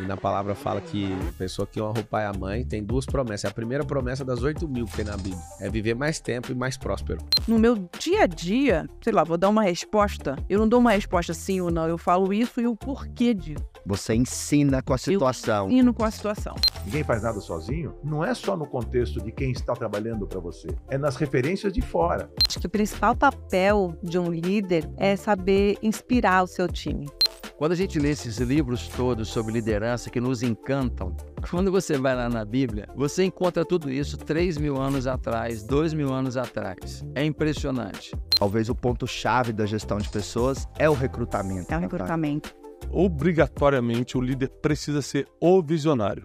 E na palavra fala que a pessoa que honra o pai e a mãe tem duas promessas. A primeira promessa das 8.000 que tem na Bíblia é viver mais tempo e mais próspero. No meu dia a dia, sei lá, vou dar uma resposta. Eu não dou uma resposta sim ou não. Eu falo isso e o porquê disso. Você ensina com a situação. Eu ensino com a situação. Ninguém faz nada sozinho. Não é só no contexto de quem está trabalhando para você. É nas referências de fora. Acho que o principal papel de um líder é saber inspirar o seu time. Quando a gente lê esses livros todos sobre liderança que nos encantam, quando você vai lá na Bíblia, você encontra tudo isso 3.000 anos atrás, 2.000 anos atrás. É impressionante. Talvez o ponto-chave da gestão de pessoas é o recrutamento. É o recrutamento. Obrigatoriamente, o líder precisa ser o visionário.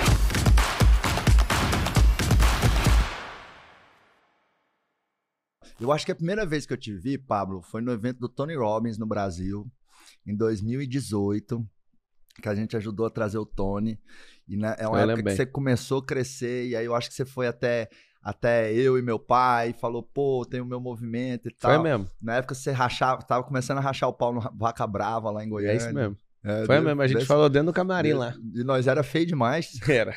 Eu acho que a primeira vez que eu te vi, Pablo, foi no evento do Tony Robbins no Brasil, em 2018, que a gente ajudou a trazer o Tony. E é uma época que você começou a crescer, e aí eu acho que você foi até eu e meu pai, falou, pô, tem o meu movimento e tal. Foi mesmo. Na época você tava começando a rachar o pau no Vaca Brava lá em Goiânia. É isso mesmo. Foi mesmo, a gente falou dentro do camarim lá. E nós era feio demais. Era.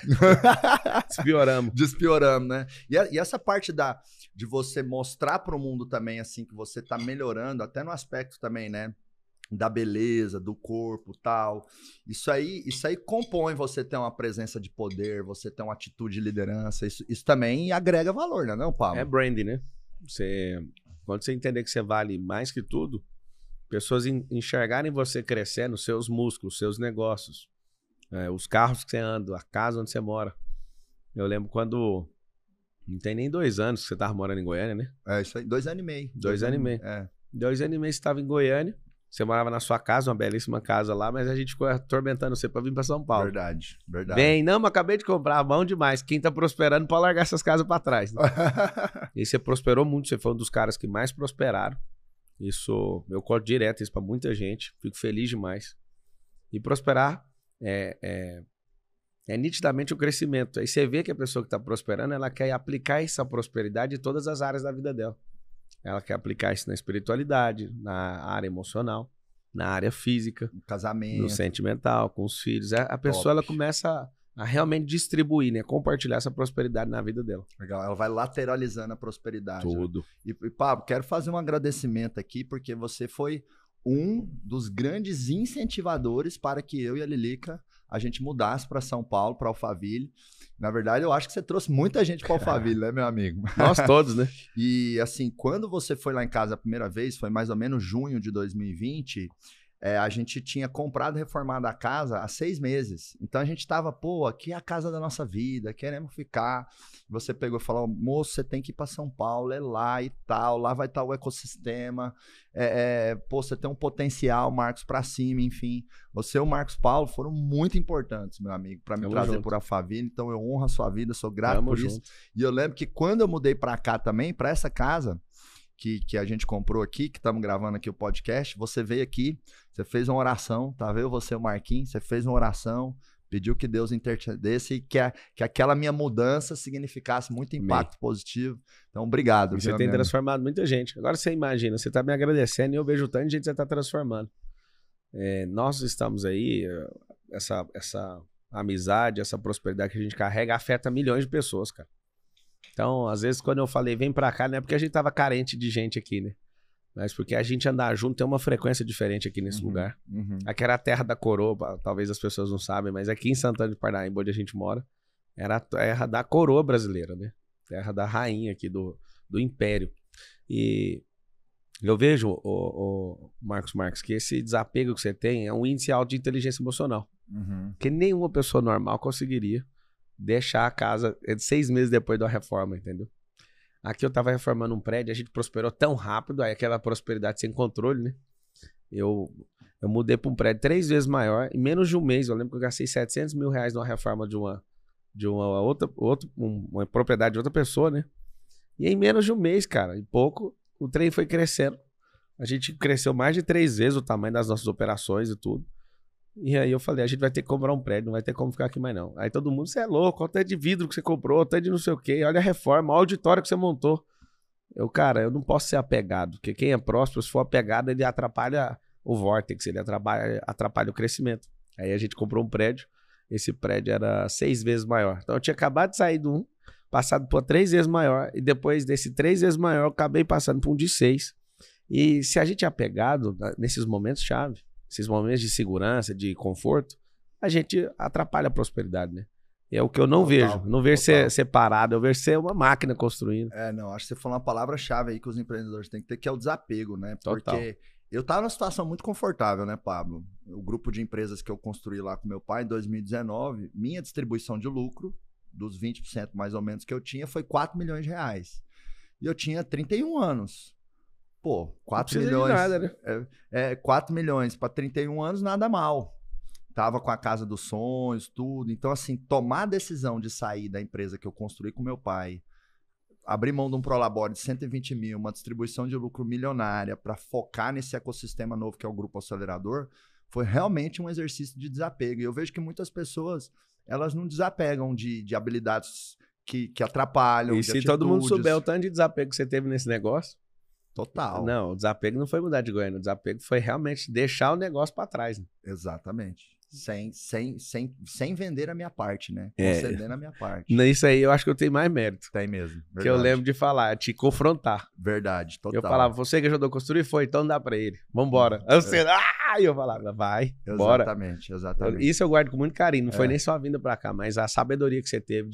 Despioramos, né? E essa parte de você mostrar para o mundo também, assim, que você tá melhorando, até no aspecto também, né? Da beleza, do corpo e tal. Isso aí compõe você ter uma presença de poder, você ter uma atitude de liderança. Isso também agrega valor, né, não, Pablo? É branding, né? Quando você entender que você vale mais que tudo, pessoas enxergarem você crescendo, seus músculos, seus negócios, os carros que você anda, a casa onde você mora. Eu lembro quando... Não tem nem 2 anos que você estava morando em Goiânia, né? É, isso aí, 2 anos e meio. 2 anos e meio. É. 2 anos e meio você estava em Goiânia, você morava na sua casa, uma belíssima casa lá, mas a gente ficou atormentando você para vir para São Paulo. Verdade. Vem, não, mas acabei de comprar, bom demais. Quem tá prosperando pode largar essas casas para trás. Né? E você prosperou muito, você foi um dos caras que mais prosperaram. Isso, eu conto direto isso para muita gente, fico feliz demais. E prosperar é nitidamente o crescimento. Aí você vê que a pessoa que está prosperando, ela quer aplicar essa prosperidade em todas as áreas da vida dela. Ela quer aplicar isso na espiritualidade, na área emocional, na área física, no casamento, no sentimental, com os filhos. A pessoa ela começa a realmente distribuir, né? Compartilhar essa prosperidade na vida dela. Legal, ela vai lateralizando a prosperidade. Tudo. Né? E Pablo, quero fazer um agradecimento aqui, porque você foi um dos grandes incentivadores para que eu e a Lilica a gente mudasse para São Paulo, para Alphaville. Na verdade, eu acho que você trouxe muita gente para Alphaville, né, meu amigo? Nós todos, né? E assim, quando você foi lá em casa a primeira vez, foi mais ou menos junho de 2020, a gente tinha comprado e reformado a casa há 6 meses. Então a gente tava, pô, aqui é a casa da nossa vida, queremos ficar. Você pegou e falou, moço, você tem que ir para São Paulo, é lá e tal, lá vai estar o ecossistema. Pô, você tem um potencial, Marcos, para cima, enfim. Você e o Marcos Paulo foram muito importantes, meu amigo, para me trazer por Alphaville. Então eu honro a sua vida, sou grato por isso. E eu lembro que quando eu mudei para cá também, para essa casa que a gente comprou aqui, que estamos gravando aqui o podcast, você veio aqui, você fez uma oração, tá vendo? Você e o Marquinhos, você fez uma oração, pediu que Deus intercedesse e que aquela minha mudança significasse muito impacto positivo. Então, obrigado. E você tem transformado muita gente. Agora você imagina, você está me agradecendo e eu vejo tanto de gente que você está transformando. Nós estamos aí, essa amizade, essa prosperidade que a gente carrega afeta milhões de pessoas, cara. Então, às vezes, quando eu falei vem pra cá, não é porque a gente tava carente de gente aqui, né? Mas porque a gente andar junto tem uma frequência diferente aqui nesse lugar. Aqui era a terra da coroa, talvez as pessoas não sabem, mas aqui em Santana de Parnaíba, onde a gente mora, era a terra da coroa brasileira, né? Terra da rainha aqui do império. E eu vejo, o Marcos, que esse desapego que você tem é um índice alto de inteligência emocional. Que nenhuma pessoa normal conseguiria deixar a casa 6 meses depois da reforma, entendeu? Aqui eu tava reformando um prédio, a gente prosperou tão rápido, aí aquela prosperidade sem controle, né? Eu mudei para um prédio 3 vezes maior, em menos de um mês. Eu lembro que eu gastei R$700 mil numa reforma de uma propriedade de outra pessoa, né? E em menos de um mês, cara, e pouco, o trem foi crescendo. A gente cresceu mais de 3 vezes o tamanho das nossas operações e tudo. E aí eu falei, a gente vai ter que comprar um prédio, não vai ter como ficar aqui mais não. Aí todo mundo, você é louco, olha o tanto de vidro que você comprou, olha o tanto de não sei o quê, olha a reforma, olha o auditório que você montou. Eu não posso ser apegado, porque quem é próspero, se for apegado, ele atrapalha o vórtice, ele atrapalha o crescimento. Aí a gente comprou um prédio, esse prédio era 6 vezes maior. Então eu tinha acabado de sair de um, passado por 3 vezes maior, e depois desse 3 vezes maior, eu acabei passando por um de 6. E se a gente é apegado nesses momentos chave, esses momentos de segurança, de conforto, a gente atrapalha a prosperidade, né? É o que eu não vejo. Não vejo ser separado, eu vejo ser uma máquina construindo. Não, acho que você falou uma palavra-chave aí que os empreendedores têm que ter, que é o desapego, né? Total. Porque eu tava numa situação muito confortável, né, Pablo? O grupo de empresas que eu construí lá com meu pai em 2019, minha distribuição de lucro, dos 20% mais ou menos que eu tinha, foi 4 milhões de reais. E eu tinha 31 anos. Pô, 4 milhões. Nada, né? 4 milhões para 31 anos, nada mal. Tava com a casa dos sonhos, tudo. Então, assim, tomar a decisão de sair da empresa que eu construí com meu pai, abrir mão de um Prolabore de 120 mil, uma distribuição de lucro milionária para focar nesse ecossistema novo que é o Grupo Acelerador, foi realmente um exercício de desapego. E eu vejo que muitas pessoas, elas não desapegam de habilidades que atrapalham, E de se todo mundo atitudes. souber o tanto de desapego que você teve nesse negócio... Total. Não, o desapego não foi mudar de Goiânia, o desapego foi realmente deixar o negócio para trás. Né? Exatamente. Sem vender a minha parte, né? É. Concedendo a minha parte. Nisso aí eu acho que eu tenho mais mérito. Tem mesmo. Verdade. Que eu lembro de falar, te confrontar. Verdade, total. Eu falava, você que ajudou a construir, foi, então dá pra ele. Vambora. Aí você, e eu falava, vai, bora. Exatamente. Isso eu guardo com muito carinho. Não foi nem só a vinda pra cá, mas a sabedoria que você teve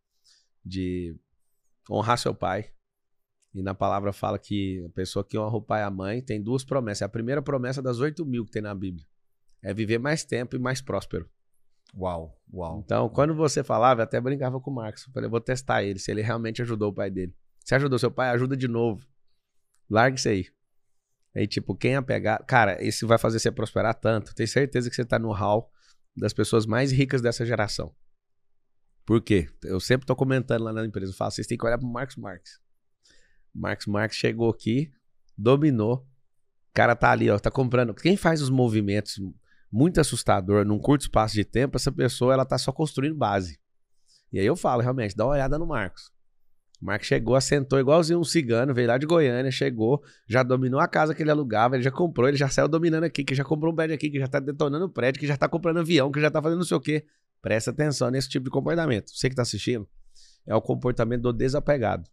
de honrar seu pai. E na palavra fala que a pessoa que honra o pai e a mãe tem 2 promessas. É a primeira promessa das 8 mil que tem na Bíblia. É viver mais tempo e mais próspero. Uau. Então, quando você falava, eu até brincava com o Marcos. Eu falei, eu vou testar ele, se ele realmente ajudou o pai dele. Se ajudou seu pai, ajuda de novo. Larga isso aí. Aí, tipo, quem apegar... Cara, isso vai fazer você prosperar tanto. Tenho certeza que você tá no hall das pessoas mais ricas dessa geração. Por quê? Eu sempre tô comentando lá na empresa. Eu falo, vocês têm que olhar pro Marcos Marques. Marcos Marques chegou aqui, dominou. O cara tá ali, ó, tá comprando. Quem faz os movimentos muito assustador num curto espaço de tempo, essa pessoa, ela tá só construindo base. E aí eu falo, realmente, dá uma olhada no Marcos. O Marcos chegou, assentou igualzinho um cigano, veio lá de Goiânia, chegou, já dominou a casa que ele alugava, ele já comprou, ele já saiu dominando aqui, que já comprou um prédio aqui, que já tá detonando o prédio, que já tá comprando avião, que já tá fazendo não sei o quê. Presta atenção nesse tipo de comportamento. Você que tá assistindo, é o comportamento do desapegado.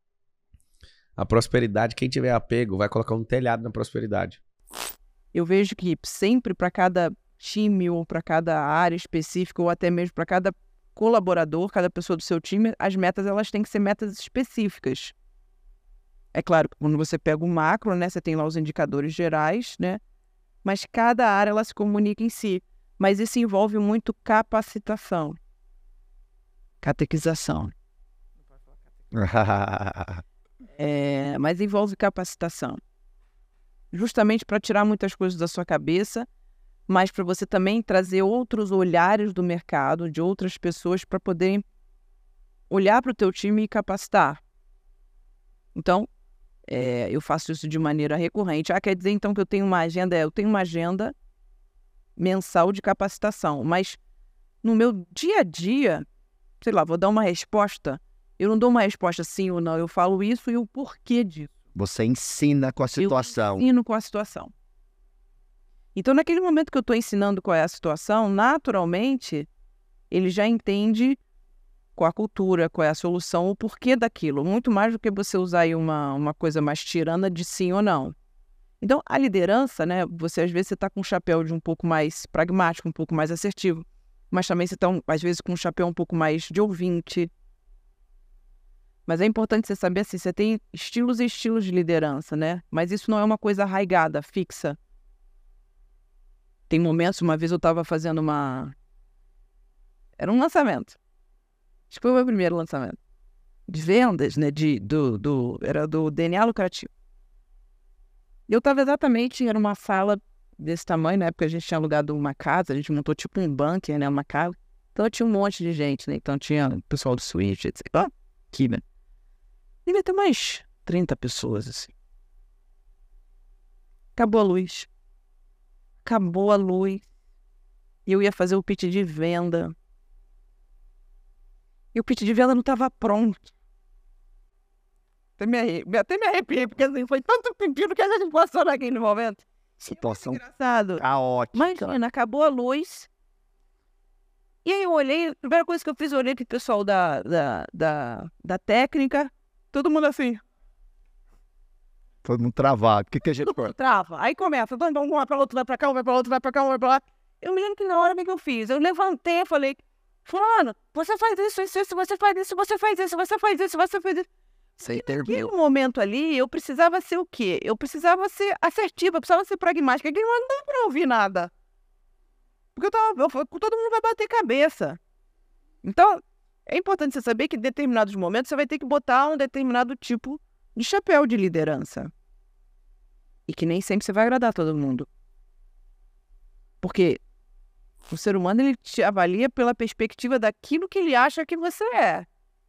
A prosperidade, quem tiver apego, vai colocar um telhado na prosperidade. Eu vejo que sempre para cada time ou para cada área específica ou até mesmo para cada colaborador, cada pessoa do seu time, as metas elas têm que ser metas específicas. É claro que quando você pega o macro, né, você tem lá os indicadores gerais, né? Mas cada área ela se comunica em si. Mas isso envolve muito capacitação. Catequização. Mas envolve capacitação. Justamente para tirar muitas coisas da sua cabeça, mas para você também trazer outros olhares do mercado, de outras pessoas, para poderem olhar para o teu time e capacitar. Então, eu faço isso de maneira recorrente. Quer dizer então que eu tenho uma agenda? Eu tenho uma agenda mensal de capacitação, mas no meu dia a dia, sei lá, vou dar uma resposta. Eu não dou uma resposta sim ou não, eu falo isso e o porquê disso. Você ensina com a situação. Eu ensino com a situação. Então, naquele momento que eu estou ensinando qual é a situação, naturalmente, ele já entende qual a cultura, qual é a solução, o porquê daquilo. Muito mais do que você usar aí uma coisa mais tirana de sim ou não. Então, a liderança, né? Você às vezes está com um chapéu de um pouco mais pragmático, um pouco mais assertivo. Mas também você está, às vezes, com um chapéu um pouco mais de ouvinte. Mas é importante você saber assim, você tem estilos e estilos de liderança, né? Mas isso não é uma coisa arraigada, fixa. Tem momentos, uma vez eu estava fazendo era um lançamento. Acho que foi o meu primeiro lançamento. De vendas, né? Era do DNA lucrativo. E eu estava exatamente, era uma sala desse tamanho, na época a gente tinha alugado uma casa, a gente montou tipo um bunker, né? Uma casa. Então tinha um monte de gente, né? Então tinha o pessoal do Switch, etc. Aqui, né? Devia ter mais 30 pessoas, assim. Acabou a luz. E eu ia fazer o pitch de venda. E o pitch de venda não estava pronto. Até me arrepiei, porque assim, foi tanto pepino que a gente passou naquele momento. Situação engraçado. caótica. Imagina, acabou a luz. E aí olhei, a primeira coisa que eu fiz, eu olhei pro pessoal da técnica, todo mundo assim. Todo mundo travado. O que a gente Todo mundo trava. Aí começa, um vai pra outro, vai pra cá, um vai pra outro, vai pra cá, um vai pra lá. Eu me lembro que na hora o que eu fiz? Eu levantei e falei, fulano, você faz isso, você faz isso, você faz isso, você faz isso, você faz isso. Você Naquele interviu. momento ali, eu precisava ser o quê? Eu precisava ser assertiva, eu precisava ser pragmática. Aquele momento não dá pra ouvir nada. Porque todo mundo vai bater cabeça. Então, é importante você saber que em determinados momentos você vai ter que botar um determinado tipo de chapéu de liderança. E que nem sempre você vai agradar todo mundo. Porque o ser humano, ele te avalia pela perspectiva daquilo que ele acha que você é.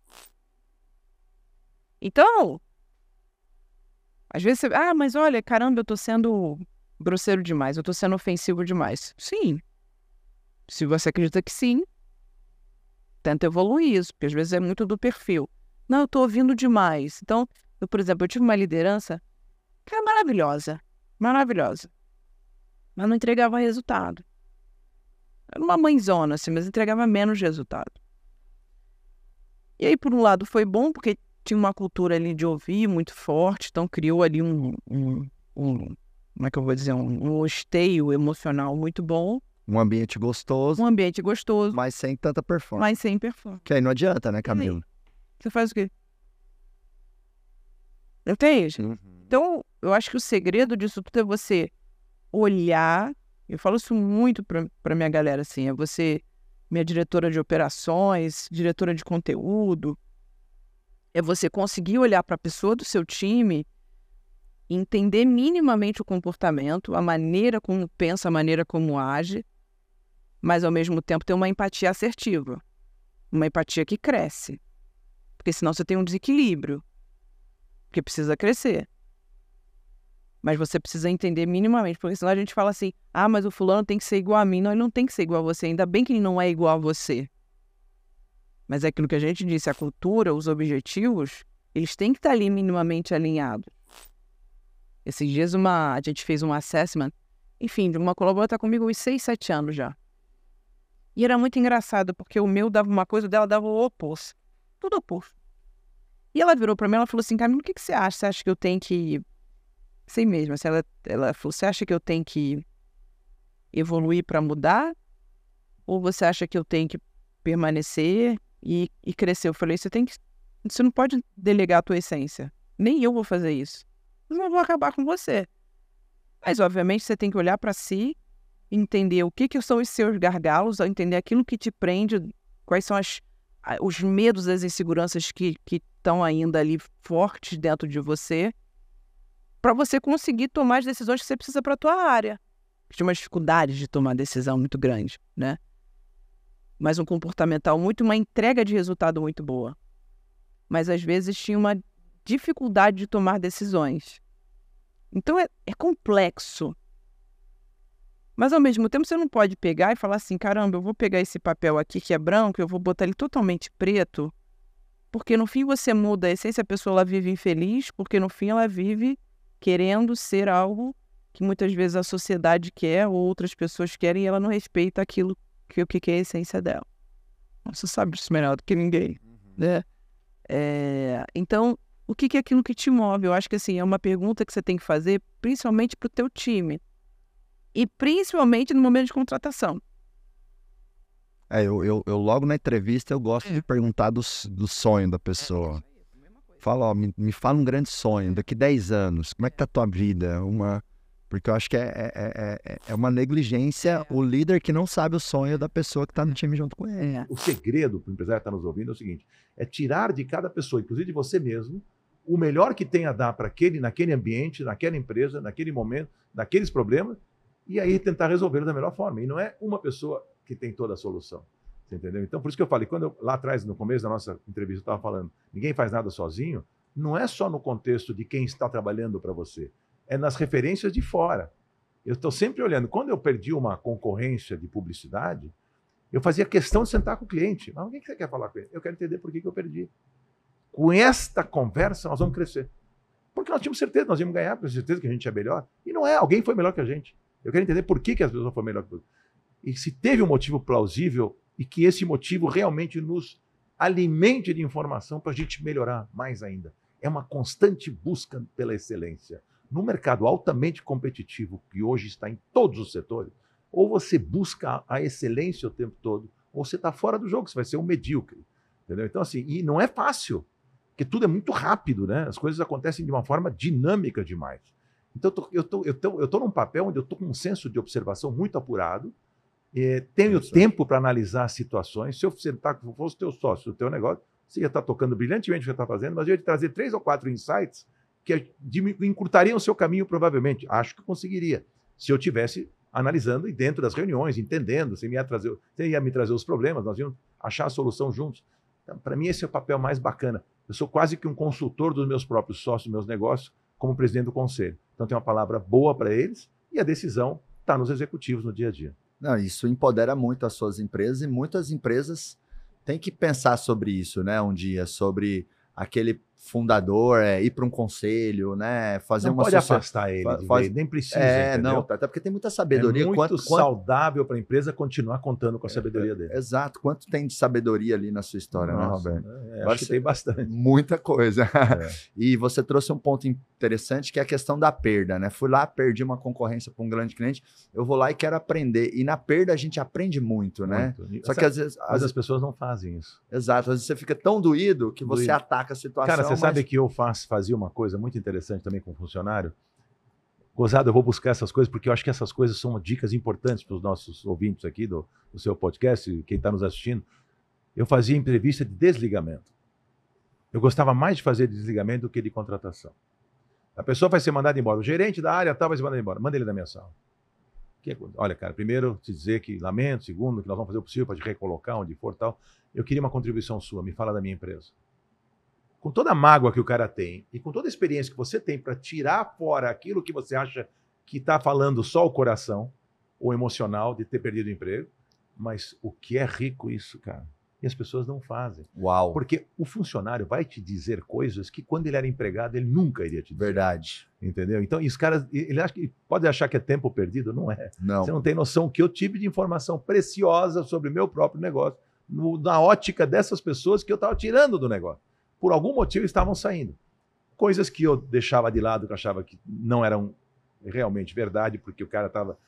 Então, às vezes você... Ah, mas olha, caramba, eu tô sendo grosseiro demais, eu tô sendo ofensivo demais. Sim. Se você acredita que sim, tenta evoluir isso, porque às vezes é muito do perfil. Não, eu tô ouvindo demais. Então, por exemplo, eu tive uma liderança que era maravilhosa, maravilhosa, mas não entregava resultado. Era uma mãezona, assim, mas entregava menos resultado. E aí, por um lado, foi bom, porque tinha uma cultura ali de ouvir muito forte, então criou ali como é que eu vou dizer, um esteio emocional muito bom. Um ambiente gostoso, Um ambiente gostoso, mas sem tanta performance. mas sem performance. Que aí não adianta, né, Camila? Você faz o quê? Entende? Uhum. Então, eu acho que o segredo disso tudo é você olhar, eu falo isso muito pra minha galera, assim, é você, minha diretora de operações, diretora de conteúdo, é você conseguir olhar para a pessoa do seu time e entender minimamente o comportamento, a maneira como pensa, a maneira como age, mas ao mesmo tempo ter uma empatia assertiva, uma empatia que cresce, porque senão você tem um desequilíbrio, porque precisa crescer. Mas você precisa entender minimamente, porque senão a gente fala assim, ah, mas o fulano tem que ser igual a mim. Não, ele não tem que ser igual a você, ainda bem que ele não é igual a você. Mas é aquilo que a gente disse, a cultura, os objetivos, eles têm que estar ali minimamente alinhados. Esses dias a gente fez um assessment, enfim, uma colaboradora está comigo há uns 6, 7 anos já. E era muito engraçado, porque o meu dava uma coisa, o dela dava o oposto. Tudo oposto. E ela virou para mim, ela falou assim, Camila, o que você acha? Você acha que eu tenho que... Sei mesmo, assim, ela falou, você acha que eu tenho que evoluir para mudar? Ou você acha que eu tenho que permanecer e crescer? Eu falei, você não pode delegar a tua essência. Nem eu vou fazer isso. Eu não vou acabar com você. Mas, obviamente, você tem que olhar para si, entender o que são os seus gargalos, entender aquilo que te prende, quais são os medos, as inseguranças que estão ainda ali fortes dentro de você, para você conseguir tomar as decisões que você precisa para a tua área. Tinha uma dificuldade de tomar decisão muito grande, né? Mas um comportamental uma entrega de resultado muito boa. Mas às vezes tinha uma dificuldade de tomar decisões. Então é complexo. Mas ao mesmo tempo você não pode pegar e falar assim, caramba, eu vou pegar esse papel aqui que é branco, eu vou botar ele totalmente preto, porque no fim você muda a essência, a pessoa ela vive infeliz, porque no fim ela vive querendo ser algo que muitas vezes a sociedade quer ou outras pessoas querem e ela não respeita aquilo que é a essência dela. Você sabe disso melhor do que ninguém, né? Então, o que é aquilo que te move? Eu acho que assim, é uma pergunta que você tem que fazer principalmente para o teu time e principalmente no momento de contratação. Eu logo na entrevista eu gosto de perguntar do sonho da pessoa. Fala, ó, me fala um grande sonho, daqui 10 anos, como é que tá a tua vida? Porque eu acho que é uma negligência o líder que não sabe o sonho da pessoa que está no time junto com ele. O segredo para o empresário que está nos ouvindo é o seguinte, é tirar de cada pessoa, inclusive de você mesmo, o melhor que tem a dar para naquele ambiente, naquela empresa, naquele momento, naqueles problemas, e aí tentar resolvê-los da melhor forma. E não é uma pessoa que tem toda a solução. Você entendeu? Então, por isso que eu falei, lá atrás, no começo da nossa entrevista, eu estava falando, ninguém faz nada sozinho, não é só no contexto de quem está trabalhando para você, é nas referências de fora. Eu estou sempre olhando. Quando eu perdi uma concorrência de publicidade, eu fazia questão de sentar com o cliente. Mas o que você quer falar com ele? Eu quero entender por que eu perdi. Com esta conversa, nós vamos crescer. Porque nós tínhamos certeza, nós íamos ganhar, por certeza que a gente é melhor. E não é, alguém foi melhor que a gente. Eu quero entender por que as pessoas foram melhor que a gente. E se teve um motivo plausível, e que esse motivo realmente nos alimente de informação para a gente melhorar mais ainda. É uma constante busca pela excelência. No mercado altamente competitivo, que hoje está em todos os setores, ou você busca a excelência o tempo todo, ou você está fora do jogo, você vai ser um medíocre. Entendeu? Então, assim, e não é fácil, porque tudo é muito rápido, né? As coisas acontecem de uma forma dinâmica demais. Então, eu tô num papel onde eu estou com um senso de observação muito apurado, tenho tempo para analisar as situações. Se eu fosse teu sócio, o teu negócio, você ia estar tocando brilhantemente o que você está fazendo, mas eu ia te trazer 3 ou 4 insights que encurtariam o seu caminho, provavelmente. Acho que conseguiria, se eu tivesse analisando e dentro das reuniões, entendendo, você ia me trazer os problemas, nós íamos achar a solução juntos. Então, para mim, esse é o papel mais bacana. Eu sou quase que um consultor dos meus próprios sócios, dos meus negócios, como presidente do conselho. Então, tem uma palavra boa para eles e a decisão está nos executivos no dia a dia. Não, isso empodera muito as suas empresas e muitas empresas têm que pensar sobre isso, né? Um dia, sobre aquele fundador ir para um conselho, né? Fazer não uma pode afastar ele, nem precisa, entendeu? Não, até porque tem muita sabedoria. É muito saudável para a empresa continuar contando com a sabedoria dele. Exato. Quanto tem de sabedoria ali na sua história, né, Roberto? Acho que tem bastante. Muita coisa. E você trouxe um ponto interessante, que é a questão da perda, né? Fui lá, perdi uma concorrência para um grande cliente, eu vou lá e quero aprender. E na perda a gente aprende muito, né? Só que às vezes... Mas as pessoas não fazem isso. Exato. Às vezes você fica tão doído que você ataca a situação. Cara, você sabe que eu fazia uma coisa muito interessante também com um funcionário? Gozado, eu vou buscar essas coisas porque eu acho que essas coisas são dicas importantes para os nossos ouvintes aqui do seu podcast, quem está nos assistindo. Eu fazia entrevista de desligamento. Eu gostava mais de fazer desligamento do que de contratação. A pessoa vai ser mandada embora. O gerente da área tal vai ser mandado embora. Manda ele da minha sala. Olha, cara, primeiro te dizer que lamento, segundo, que nós vamos fazer o possível para te recolocar onde for tal. Eu queria uma contribuição sua, me fala da minha empresa. Com toda a mágoa que o cara tem e com toda a experiência que você tem para tirar fora aquilo que você acha que está falando só o coração ou emocional de ter perdido o emprego, mas o que é rico isso, cara? E as pessoas não fazem. Uau! Porque o funcionário vai te dizer coisas que quando ele era empregado ele nunca iria te dizer. Verdade. Entendeu? Então, e os caras, pode achar que é tempo perdido, não é. Não. Você não tem noção que eu tive de informação preciosa sobre o meu próprio negócio, na ótica dessas pessoas que eu estava tirando do negócio. Por algum motivo estavam saindo. Coisas que eu deixava de lado, que eu achava que não eram realmente verdade, porque o cara estava...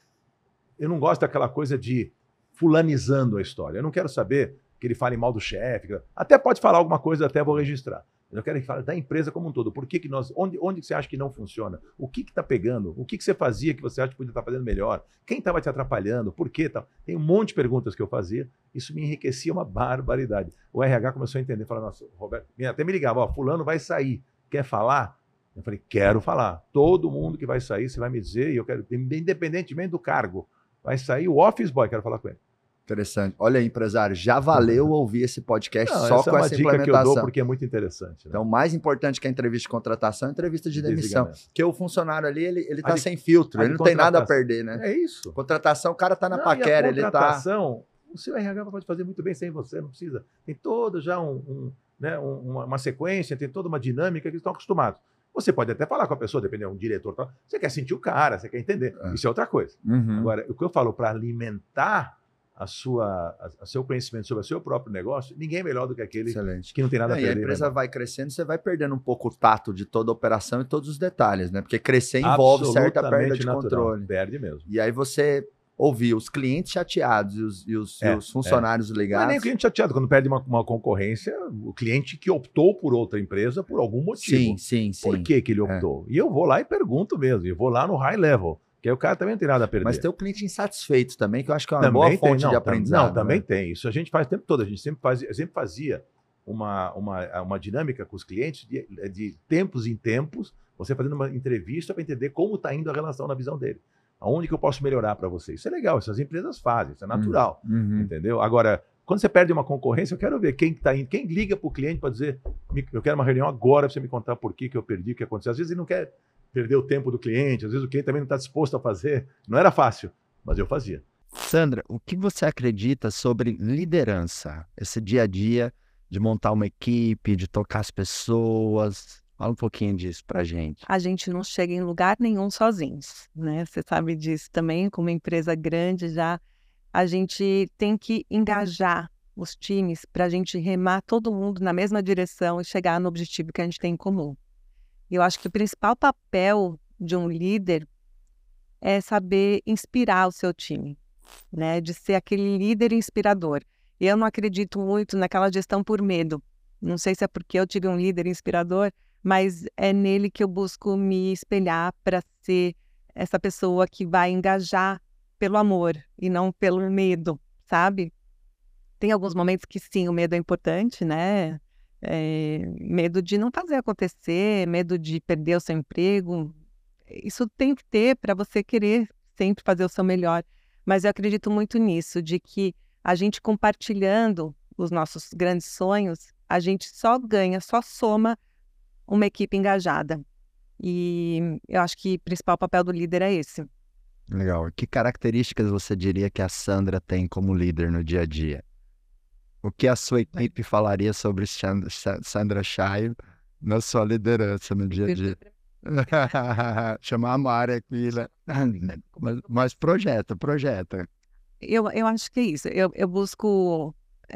Eu não gosto daquela coisa de fulanizando a história. Eu não quero saber que ele fale mal do chefe. Até pode falar alguma coisa, até vou registrar. Eu quero que fale da empresa como um todo. Por que nós... Onde você acha que não funciona? O que está pegando? O que você fazia que você acha que podia estar fazendo melhor? Quem estava te atrapalhando? Por quê? Tem um monte de perguntas que eu fazia. Isso me enriquecia uma barbaridade. O RH começou a entender. Falou, nossa, Roberto... Até me ligava, fulano vai sair. Quer falar? Eu falei, quero falar. Todo mundo que vai sair, você vai me dizer, e eu quero... Independentemente do cargo. Vai sair o office boy, quero falar com ele. Interessante. Olha aí, empresário, já valeu ouvir esse podcast só com essa implementação. Essa é uma dica que eu dou porque é muito interessante. Né? Então, mais importante que a entrevista de contratação é a entrevista de demissão. Porque o funcionário ali, ele tá sem filtro, ele não tem nada a perder, né? É isso. Contratação, o cara tá na paquera, ele tá... Contratação, o seu RH pode fazer muito bem sem você, não precisa. Tem todo já uma sequência, tem toda uma dinâmica que eles estão acostumados. Você pode até falar com a pessoa, dependendo de um diretor, tal. Você quer sentir o cara, você quer entender. Isso é outra coisa. Agora, o que eu falo para alimentar seu conhecimento sobre o seu próprio negócio, ninguém é melhor do que aquele que não tem nada a perder. E a empresa vai crescendo, você vai perdendo um pouco o tato de toda a operação e todos os detalhes, né? Porque crescer envolve certa perda de controle. Perde mesmo. E aí você ouvir os clientes chateados e os funcionários ligados. Não é nem o cliente chateado, quando perde uma concorrência, o cliente que optou por outra empresa por algum motivo. Sim. Por que ele optou? E eu vou lá e pergunto mesmo, eu vou lá no high level. Porque o cara também não tem nada a perder. Mas tem o cliente insatisfeito também, que eu acho que é uma boa fonte de aprendizado. Não, também tem. Isso a gente faz o tempo todo. A gente sempre fazia uma dinâmica com os clientes de tempos em tempos, você fazendo uma entrevista para entender como está indo a relação na visão dele. Aonde que eu posso melhorar para você? Isso é legal, essas empresas fazem, isso é natural. Entendeu? Agora, quando você perde uma concorrência, eu quero ver quem liga para o cliente para dizer, eu quero uma reunião agora para você me contar por que eu perdi, o que aconteceu. Às vezes ele não quer perder o tempo do cliente, às vezes o cliente também não está disposto a fazer. Não era fácil, mas eu fazia. Sandra, o que você acredita sobre liderança? Esse dia a dia de montar uma equipe, de tocar as pessoas. Fala um pouquinho disso pra gente. A gente não chega em lugar nenhum sozinhos, né? Você sabe disso também, com uma empresa grande já a gente tem que engajar os times para a gente remar todo mundo na mesma direção e chegar no objetivo que a gente tem em comum. E eu acho que o principal papel de um líder é saber inspirar o seu time, né? De ser aquele líder inspirador. E eu não acredito muito naquela gestão por medo. Não sei se é porque eu tive um líder inspirador, mas é nele que eu busco me espelhar para ser essa pessoa que vai engajar pelo amor e não pelo medo, sabe? Tem alguns momentos que sim, o medo é importante, né? Medo de não fazer acontecer, medo de perder o seu emprego. Isso tem que ter para você querer sempre fazer o seu melhor. Mas eu acredito muito nisso, de que a gente compartilhando os nossos grandes sonhos, a gente só ganha, só soma uma equipe engajada. E eu acho que o principal papel do líder é esse. Legal. Que características você diria que a Sandra tem como líder no dia a dia? O que a sua equipe falaria sobre Sandra Chayo na sua liderança no dia a dia? Chamar a Mari aqui, né? Mas projeta. Eu acho que é isso. Eu busco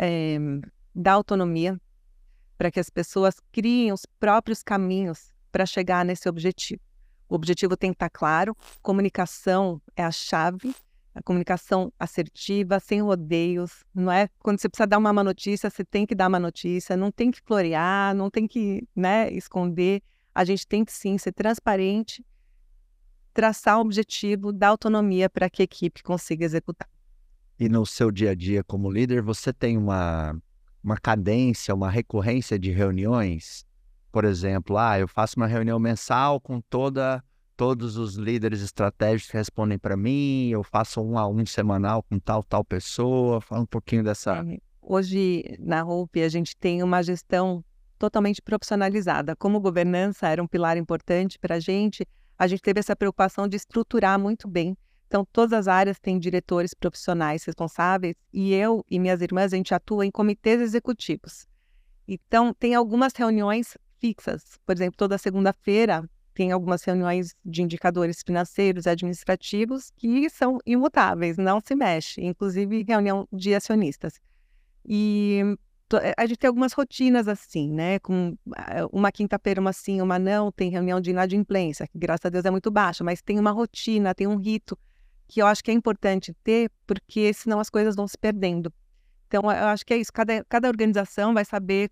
dar autonomia para que as pessoas criem os próprios caminhos para chegar nesse objetivo. O objetivo tem que estar claro, comunicação é a chave, a comunicação assertiva, sem rodeios, não é? Quando você precisa dar uma má notícia, você tem que dar uma notícia, não tem que florear, não tem que, né, esconder. A gente tem que sim ser transparente, traçar um objetivo, dar autonomia para que a equipe consiga executar. E no seu dia a dia como líder, você tem uma cadência, uma recorrência de reuniões? Por exemplo, eu faço uma reunião mensal com todos os líderes estratégicos que respondem para mim, eu faço 1-a-1 semanal com tal pessoa, fala um pouquinho dessa... Hoje, na Hope, a gente tem uma gestão totalmente profissionalizada. Como governança era um pilar importante para a gente teve essa preocupação de estruturar muito bem. Então, todas as áreas têm diretores profissionais responsáveis e eu e minhas irmãs, a gente atua em comitês executivos. Então, tem algumas reuniões fixas. Por exemplo, toda segunda-feira tem algumas reuniões de indicadores financeiros e administrativos que são imutáveis, não se mexe, inclusive reunião de acionistas. E a gente tem algumas rotinas assim, né? Com uma quinta-feira, uma sim, uma não, tem reunião de inadimplência, que graças a Deus é muito baixa, mas tem uma rotina, tem um rito que eu acho que é importante ter, porque senão as coisas vão se perdendo. Então, eu acho que é isso, cada organização vai saber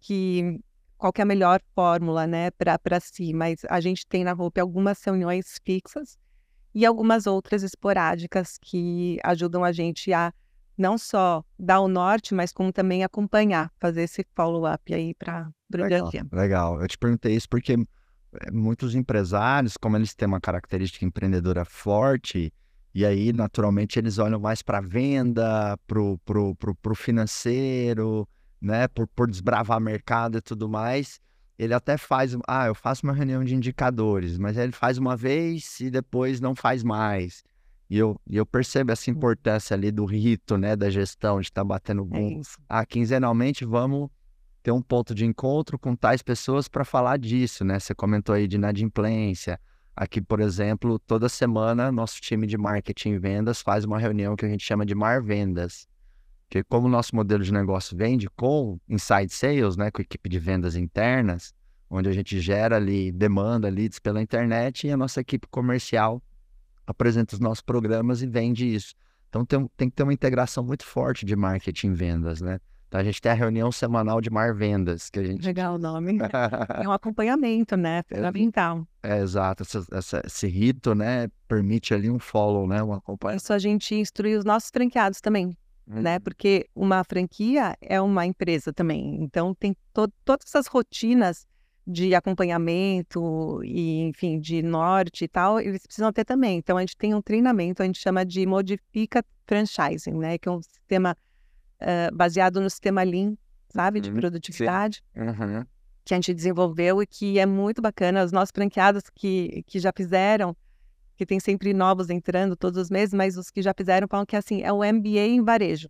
qual que é a melhor fórmula, né, para si, mas a gente tem na Hope algumas reuniões fixas e algumas outras esporádicas que ajudam a gente a não só dar o norte, mas como também acompanhar, fazer esse follow-up aí para o dia a dia. Legal, eu te perguntei isso porque muitos empresários, como eles têm uma característica empreendedora forte, e aí naturalmente eles olham mais para a venda, pro financeiro, né, por desbravar mercado e tudo mais, ele até faz, eu faço uma reunião de indicadores, mas ele faz uma vez e depois não faz mais. E eu percebo essa importância ali do rito, né, da gestão, de estar batendo boom. Quinzenalmente vamos ter um ponto de encontro com tais pessoas para falar disso, né? Você comentou aí de inadimplência. Aqui, por exemplo, toda semana nosso time de marketing e vendas faz uma reunião que a gente chama de Mar Vendas. Porque como o nosso modelo de negócio vende com inside sales, né, com equipe de vendas internas, onde a gente gera ali demanda, leads pela internet, e a nossa equipe comercial apresenta os nossos programas e vende isso. Então tem que ter uma integração muito forte de marketing e vendas, né? Então a gente tem a reunião semanal de Mar Vendas, que a gente... Legal o nome. É um acompanhamento, né? Fundamental. Exato. Esse rito, né, permite ali um follow, né? Um acompanhamento. Isso a gente instrui os nossos franqueados também. Né? Porque uma franquia é uma empresa também. Então, tem todas essas rotinas de acompanhamento e, enfim, de norte e tal, eles precisam ter também. Então, a gente tem um treinamento, a gente chama de Modifica Franchising, né? Que é um sistema baseado no sistema Lean, sabe? De produtividade, que a gente desenvolveu e que é muito bacana. Os nossos franqueados que já fizeram, que tem sempre novos entrando todos os meses, mas os que já fizeram falam que assim, é o MBA em varejo,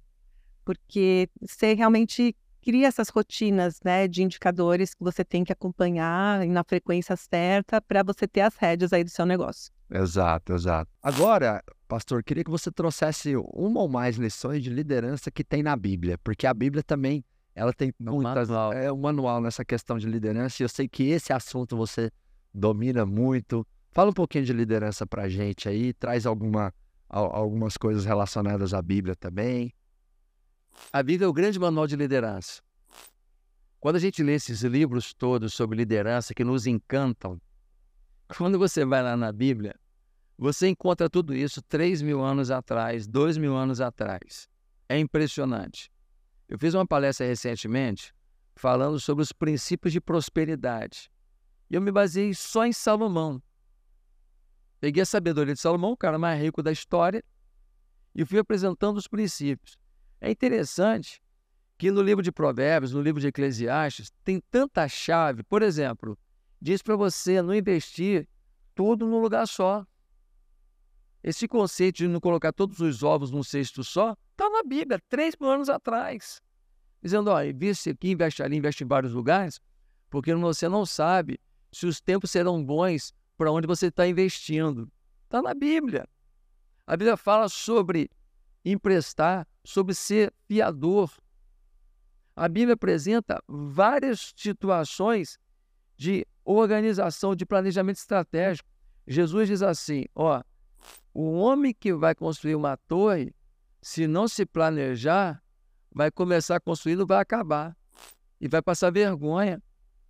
porque você realmente cria essas rotinas, né, de indicadores que você tem que acompanhar na frequência certa para você ter as rédeas aí do seu negócio. Exato. Agora, pastor, queria que você trouxesse uma ou mais lições de liderança que tem na Bíblia, porque a Bíblia também, ela tem muitas, é um manual nessa questão de liderança, e eu sei que esse assunto você domina muito. Fala um pouquinho de liderança pra gente aí, traz algumas coisas relacionadas à Bíblia também. A Bíblia é o grande manual de liderança. Quando a gente lê esses livros todos sobre liderança que nos encantam, quando você vai lá na Bíblia, você encontra tudo isso 3.000 anos atrás, 2.000 anos atrás. É impressionante. Eu fiz uma palestra recentemente falando sobre os princípios de prosperidade. E eu me baseei só em Salomão. Peguei a sabedoria de Salomão, o cara mais rico da história, e fui apresentando os princípios. É interessante que no livro de Provérbios, no livro de Eclesiastes, tem tanta chave. Por exemplo, diz para você não investir tudo num lugar só. Esse conceito de não colocar todos os ovos num cesto só, está na Bíblia, 3.000 anos atrás. Dizendo, ó, investe aqui, investe ali, investe em vários lugares, porque você não sabe se os tempos serão bons para onde você está investindo. Está na Bíblia. A Bíblia fala sobre emprestar, sobre ser fiador. A Bíblia apresenta várias situações de organização, de planejamento estratégico. Jesus diz assim, ó, o homem que vai construir uma torre, se não se planejar, vai começar a construir e não vai acabar. E vai passar vergonha.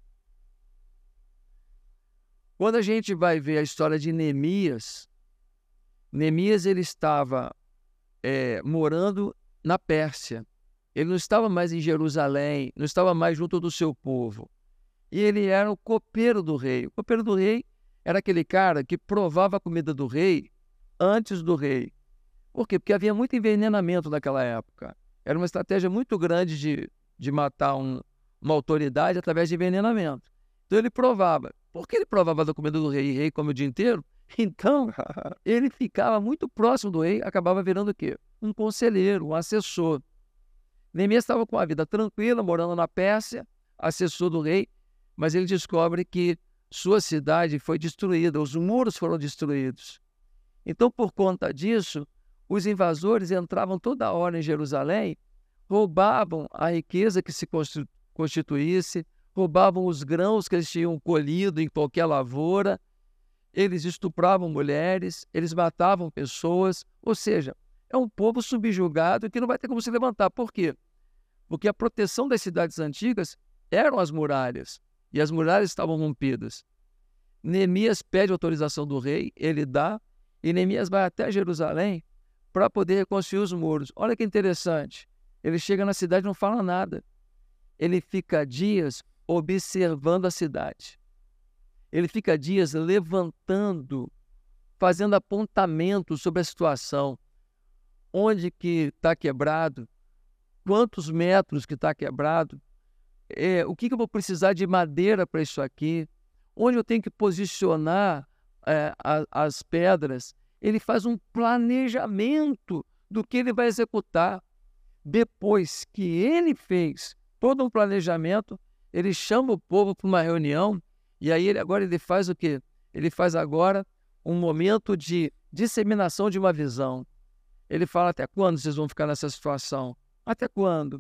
Quando a gente vai ver a história de Neemias, Neemias ele estava morando na Pérsia. Ele não estava mais em Jerusalém, não estava mais junto do seu povo. E ele era o copeiro do rei. O copeiro do rei era aquele cara que provava a comida do rei antes do rei. Por quê? Porque havia muito envenenamento naquela época. Era uma estratégia muito grande de matar uma autoridade através de envenenamento. Então ele provava. Por que ele provava da comida do rei? E o rei come o dia inteiro? Então, ele ficava muito próximo do rei, acabava virando o quê? Um conselheiro, um assessor. Neemias estava com a vida tranquila, morando na Pérsia, assessor do rei, mas ele descobre que sua cidade foi destruída, os muros foram destruídos. Então, por conta disso, os invasores entravam toda hora em Jerusalém, roubavam a riqueza que se constituísse, roubavam os grãos que eles tinham colhido em qualquer lavoura, eles estupravam mulheres, eles matavam pessoas, ou seja, é um povo subjugado que não vai ter como se levantar. Por quê? Porque a proteção das cidades antigas eram as muralhas, e as muralhas estavam rompidas. Neemias pede autorização do rei, ele dá, e Neemias vai até Jerusalém para poder reconstruir os muros. Olha que interessante, ele chega na cidade e não fala nada. Ele fica dias observando a cidade. Ele fica dias levantando, fazendo apontamento sobre a situação. Onde que está quebrado? Quantos metros que está quebrado? O que eu vou precisar de madeira para isso aqui? Onde eu tenho que posicionar as pedras? Ele faz um planejamento do que ele vai executar. Depois que ele fez todo um planejamento, ele chama o povo para uma reunião e aí ele faz o quê? Ele faz agora um momento de disseminação de uma visão. Ele fala, até quando vocês vão ficar nessa situação? Até quando?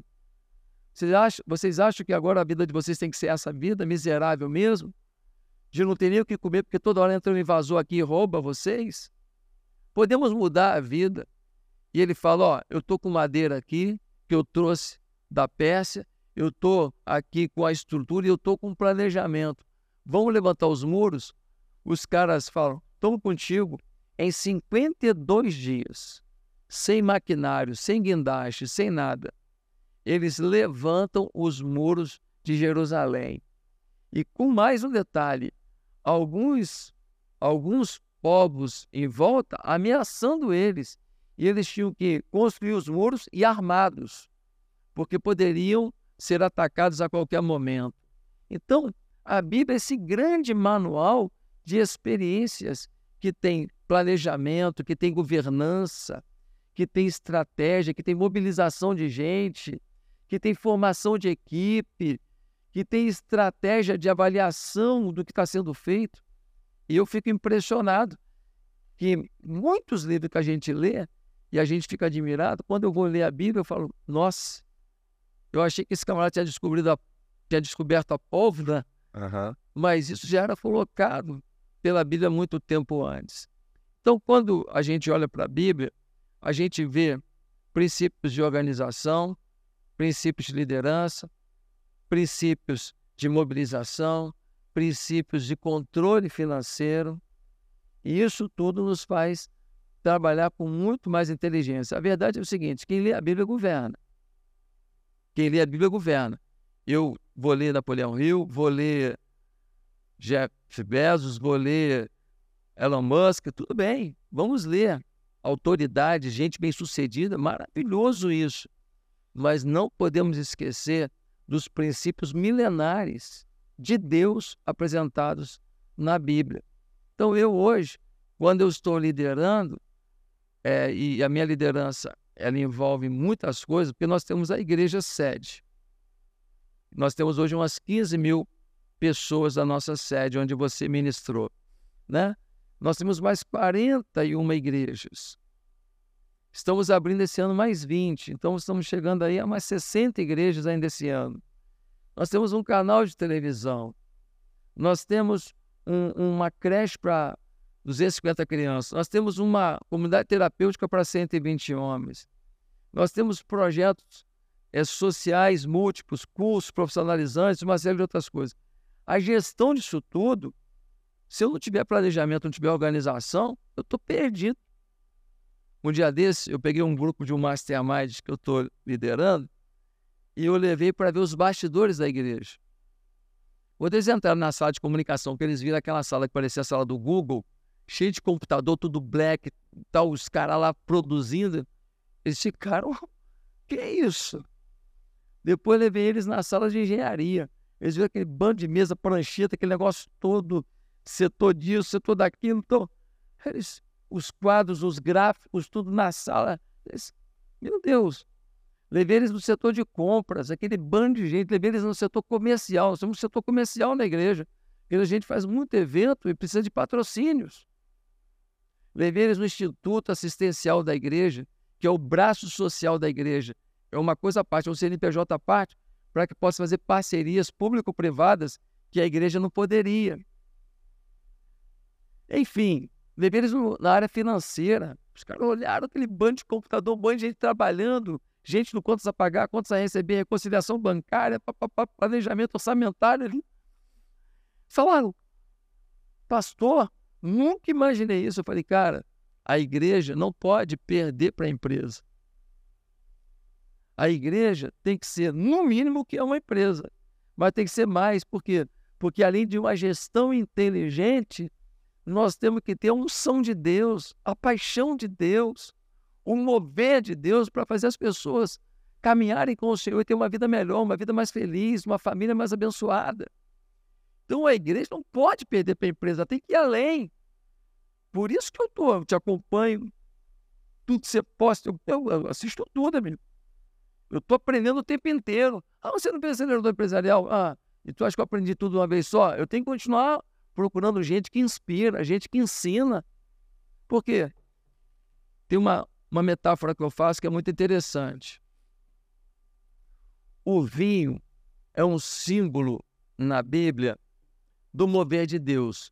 Vocês acham que agora a vida de vocês tem que ser essa vida miserável mesmo? De não ter nem o que comer porque toda hora entra um invasor aqui e rouba vocês? Podemos mudar a vida. E ele fala, ó, eu estou com madeira aqui, que eu trouxe da Pérsia, eu estou aqui com a estrutura e eu estou com um planejamento. Vamos levantar os muros? Os caras falam, estamos contigo em 52 dias, sem maquinário, sem guindaste, sem nada. Eles levantam os muros de Jerusalém. E com mais um detalhe, alguns povos em volta ameaçando eles. E eles tinham que construir os muros e armados, porque poderiam ser atacados a qualquer momento. Então, a Bíblia é esse grande manual de experiências que tem planejamento, que tem governança, que tem estratégia, que tem mobilização de gente, que tem formação de equipe, que tem estratégia de avaliação do que está sendo feito. E eu fico impressionado que muitos livros que a gente lê e a gente fica admirado, quando eu vou ler a Bíblia, eu falo, nossa, eu achei que esse camarada tinha descoberto a pólvora, mas isso já era colocado pela Bíblia muito tempo antes. Então, quando a gente olha para a Bíblia, a gente vê princípios de organização, princípios de liderança, princípios de mobilização, princípios de controle financeiro, e isso tudo nos faz trabalhar com muito mais inteligência. A verdade é o seguinte, quem lê a Bíblia governa. Quem lê a Bíblia governa. Eu vou ler Napoleão Hill, vou ler Jeff Bezos, vou ler Elon Musk, tudo bem, vamos ler. Autoridade, gente bem-sucedida, maravilhoso isso. Mas não podemos esquecer dos princípios milenares de Deus apresentados na Bíblia. Então eu hoje, quando eu estou liderando, e a minha liderança ela envolve muitas coisas, porque nós temos a igreja sede. Nós temos hoje umas 15 mil pessoas da nossa sede, onde você ministrou, né? Nós temos mais 41 igrejas. Estamos abrindo esse ano mais 20, então estamos chegando aí a mais 60 igrejas ainda esse ano. Nós temos um canal de televisão. Nós temos uma creche para 250 crianças. Nós temos uma comunidade terapêutica para 120 homens. Nós temos projetos sociais múltiplos, cursos profissionalizantes, uma série de outras coisas. A gestão disso tudo, se eu não tiver planejamento, não tiver organização, eu estou perdido. Um dia desse, eu peguei um grupo de um mastermind que eu estou liderando e eu levei para ver os bastidores da igreja. Quando eles entraram na sala de comunicação, que eles viram aquela sala que parecia a sala do Google, cheio de computador, tudo black, tal, os caras lá produzindo, eles ficaram, que é isso? Depois levei eles na sala de engenharia. Eles viram aquele bando de mesa, prancheta, aquele negócio todo, setor disso, setor daquilo. Então, os quadros, os gráficos, tudo na sala. Meu Deus! Levei eles no setor de compras, aquele bando de gente. Levei eles no setor comercial. Nós temos um setor comercial na igreja. A gente faz muito evento e precisa de patrocínios. Levei eles no Instituto Assistencial da igreja, que é o braço social da igreja. É uma coisa à parte, é um CNPJ à parte, para que possa fazer parcerias público-privadas que a igreja não poderia. Enfim, levei eles na área financeira. Os caras olharam aquele bando de computador, um bando de gente trabalhando, gente no contas a pagar, contas a receber, reconciliação bancária, planejamento orçamentário ali. Falaram, pastor, nunca imaginei isso. Eu falei, cara, a igreja não pode perder para a empresa. A igreja tem que ser, no mínimo, o que é uma empresa. Mas tem que ser mais. Por quê? Porque além de uma gestão inteligente, nós temos que ter a unção de Deus, a paixão de Deus, o mover de Deus para fazer as pessoas caminharem com o Senhor e ter uma vida melhor, uma vida mais feliz, uma família mais abençoada. Então a igreja não pode perder para a empresa, tem que ir além. Por isso que eu te acompanho, tudo que você posta, eu assisto tudo, amigo. Eu estou aprendendo o tempo inteiro. Ah, você não pensa em acelerador empresarial? Ah, e tu acha que eu aprendi tudo de uma vez só? Eu tenho que continuar procurando gente que inspira, gente que ensina. Por quê? Tem uma metáfora que eu faço que é muito interessante. O vinho é um símbolo na Bíblia do mover de Deus.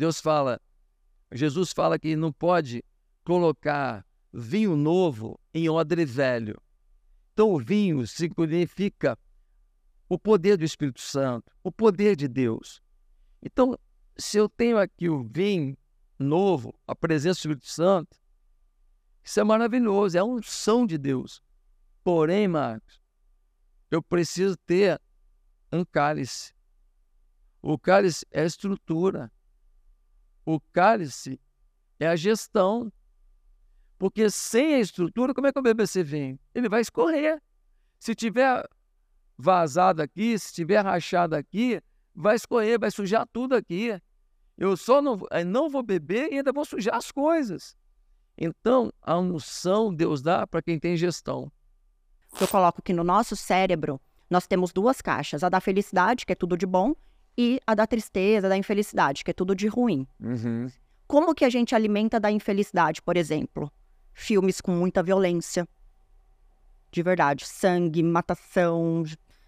Jesus fala que não pode colocar vinho novo em odre velho. Então o vinho significa o poder do Espírito Santo, o poder de Deus. Então, se eu tenho aqui o vinho novo, a presença do Espírito Santo, isso é maravilhoso, é a unção de Deus. Porém, Marcos, eu preciso ter um cálice. O cálice é a estrutura. O cálice é a gestão. Porque sem a estrutura, como é que eu bebo esse vinho? Ele vai escorrer. Se tiver vazado aqui, se tiver rachado aqui, vai escorrer, vai sujar tudo aqui. Eu só não vou beber e ainda vou sujar as coisas. Então, a unção Deus dá para quem tem gestão. Eu coloco que no nosso cérebro, nós temos duas caixas. A da felicidade, que é tudo de bom, e a da tristeza, da infelicidade, que é tudo de ruim. Como que a gente alimenta da infelicidade, por exemplo? Filmes com muita violência. De verdade. Sangue, matação,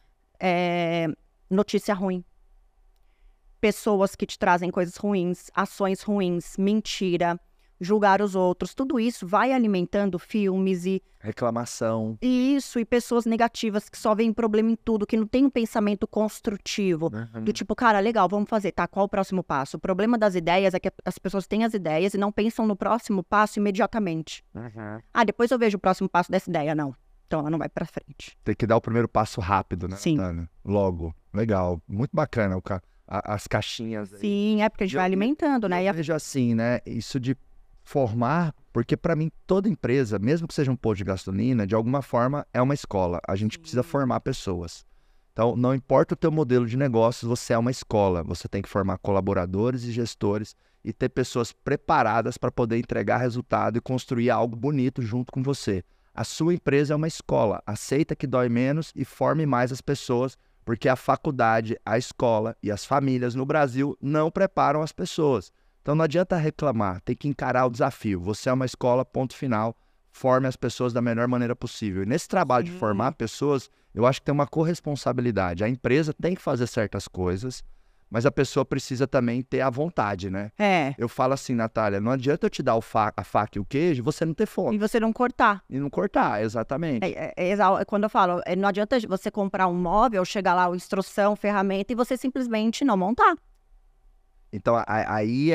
notícia ruim. Pessoas que te trazem coisas ruins, ações ruins, mentira, julgar os outros. Tudo isso vai alimentando filmes e Reclamação. isso, e pessoas negativas que só veem problema em tudo, que não tem um pensamento construtivo. Do tipo, cara, legal, vamos fazer, tá? Qual o próximo passo? O problema das ideias é que as pessoas têm as ideias e não pensam no próximo passo imediatamente. Ah, depois eu vejo o próximo passo dessa ideia. Não. Então ela não vai pra frente. Tem que dar o primeiro passo rápido, né, Sim. Natália? Logo. Legal. Muito bacana as caixinhas aí. Sim, porque a gente vai alimentando, né? E Eu vejo assim, né? Isso de formar, porque para mim toda empresa, mesmo que seja um posto de gasolina, de alguma forma é uma escola. A gente precisa formar pessoas. Então, não importa o teu modelo de negócios, você é uma escola. Você tem que formar colaboradores e gestores e ter pessoas preparadas para poder entregar resultado e construir algo bonito junto com você. A sua empresa é uma escola. Aceita que dói menos e forme mais as pessoas, porque a faculdade, a escola e as famílias no Brasil não preparam as pessoas. Então não adianta reclamar, tem que encarar o desafio. Você é uma escola, ponto final, forme as pessoas da melhor maneira possível. E nesse trabalho de formar pessoas, eu acho que tem uma corresponsabilidade. A empresa tem que fazer certas coisas, mas a pessoa precisa também ter a vontade, né? Eu falo assim, Natália, não adianta eu te dar a faca e o queijo, você não ter E fome. você não cortar. E não cortar, exatamente. Quando eu falo, não adianta você comprar um móvel, chegar lá, instrução, ferramenta, e você simplesmente não montar. Então, aí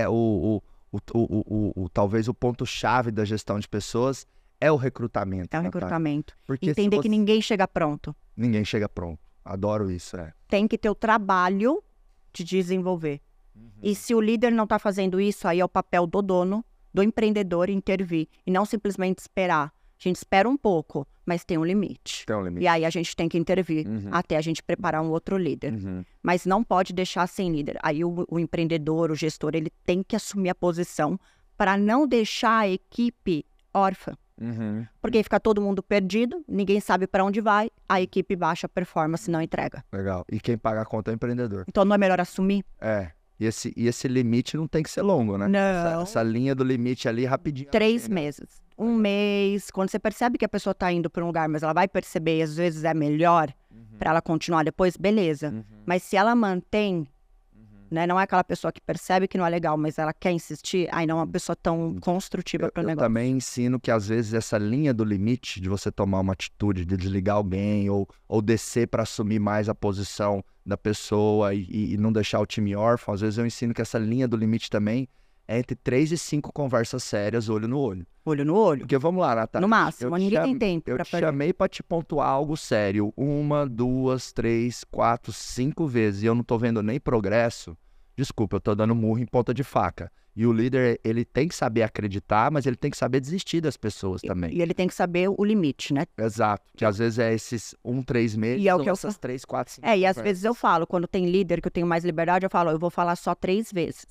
talvez o ponto-chave da gestão de pessoas é o recrutamento. É o Natália. recrutamento. Porque Entender que ninguém chega pronto. ninguém chega pronto. Adoro isso, Tem que ter o trabalho de desenvolver. E se o líder não está fazendo isso, aí é o papel do dono, do empreendedor intervir. E não simplesmente esperar. A gente espera um pouco, mas tem um limite. Tem um limite. E aí a gente tem que intervir até a gente preparar um outro líder. Mas não pode deixar sem líder. Aí o empreendedor, o gestor, ele tem que assumir a posição para não deixar a equipe órfã. Porque aí fica todo mundo perdido, ninguém sabe para onde vai, a equipe baixa performance não entrega. Legal. E quem paga a conta é o empreendedor. Então não é melhor assumir? E esse limite não tem que ser longo, né? Não. Essa linha do limite ali, rapidinho. 3 meses. 1 mês. Quando você percebe que a pessoa está indo para um lugar, mas ela vai perceber e às vezes é melhor para ela continuar depois, beleza. Mas se ela mantém, né, não é aquela pessoa que percebe que não é legal, mas ela quer insistir, aí não é uma pessoa tão construtiva para o Eu negócio. também ensino que às vezes essa linha do limite de você tomar uma atitude de desligar alguém ou descer para assumir mais a posição da pessoa e não deixar o time órfão, às vezes eu ensino que essa linha do limite também é entre 3 e 5 conversas sérias, olho no olho. Olho no olho. Porque vamos lá, Natália. No máximo, ninguém tem tempo Eu para te perder. chamei para te pontuar algo sério 1, 2, 3, 4, 5 vezes e eu não tô vendo nem progresso. Desculpa, eu tô dando murro em ponta de faca. E o líder, ele tem que saber acreditar, mas ele tem que saber desistir das pessoas também. E ele tem que saber o limite, né? Exato. Que às vezes é esses 3 meses, E é o ou que eu essas 3, 4, 5 e às conversas. vezes eu falo, quando tem líder que eu tenho mais liberdade, eu falo, eu vou falar só 3 vezes.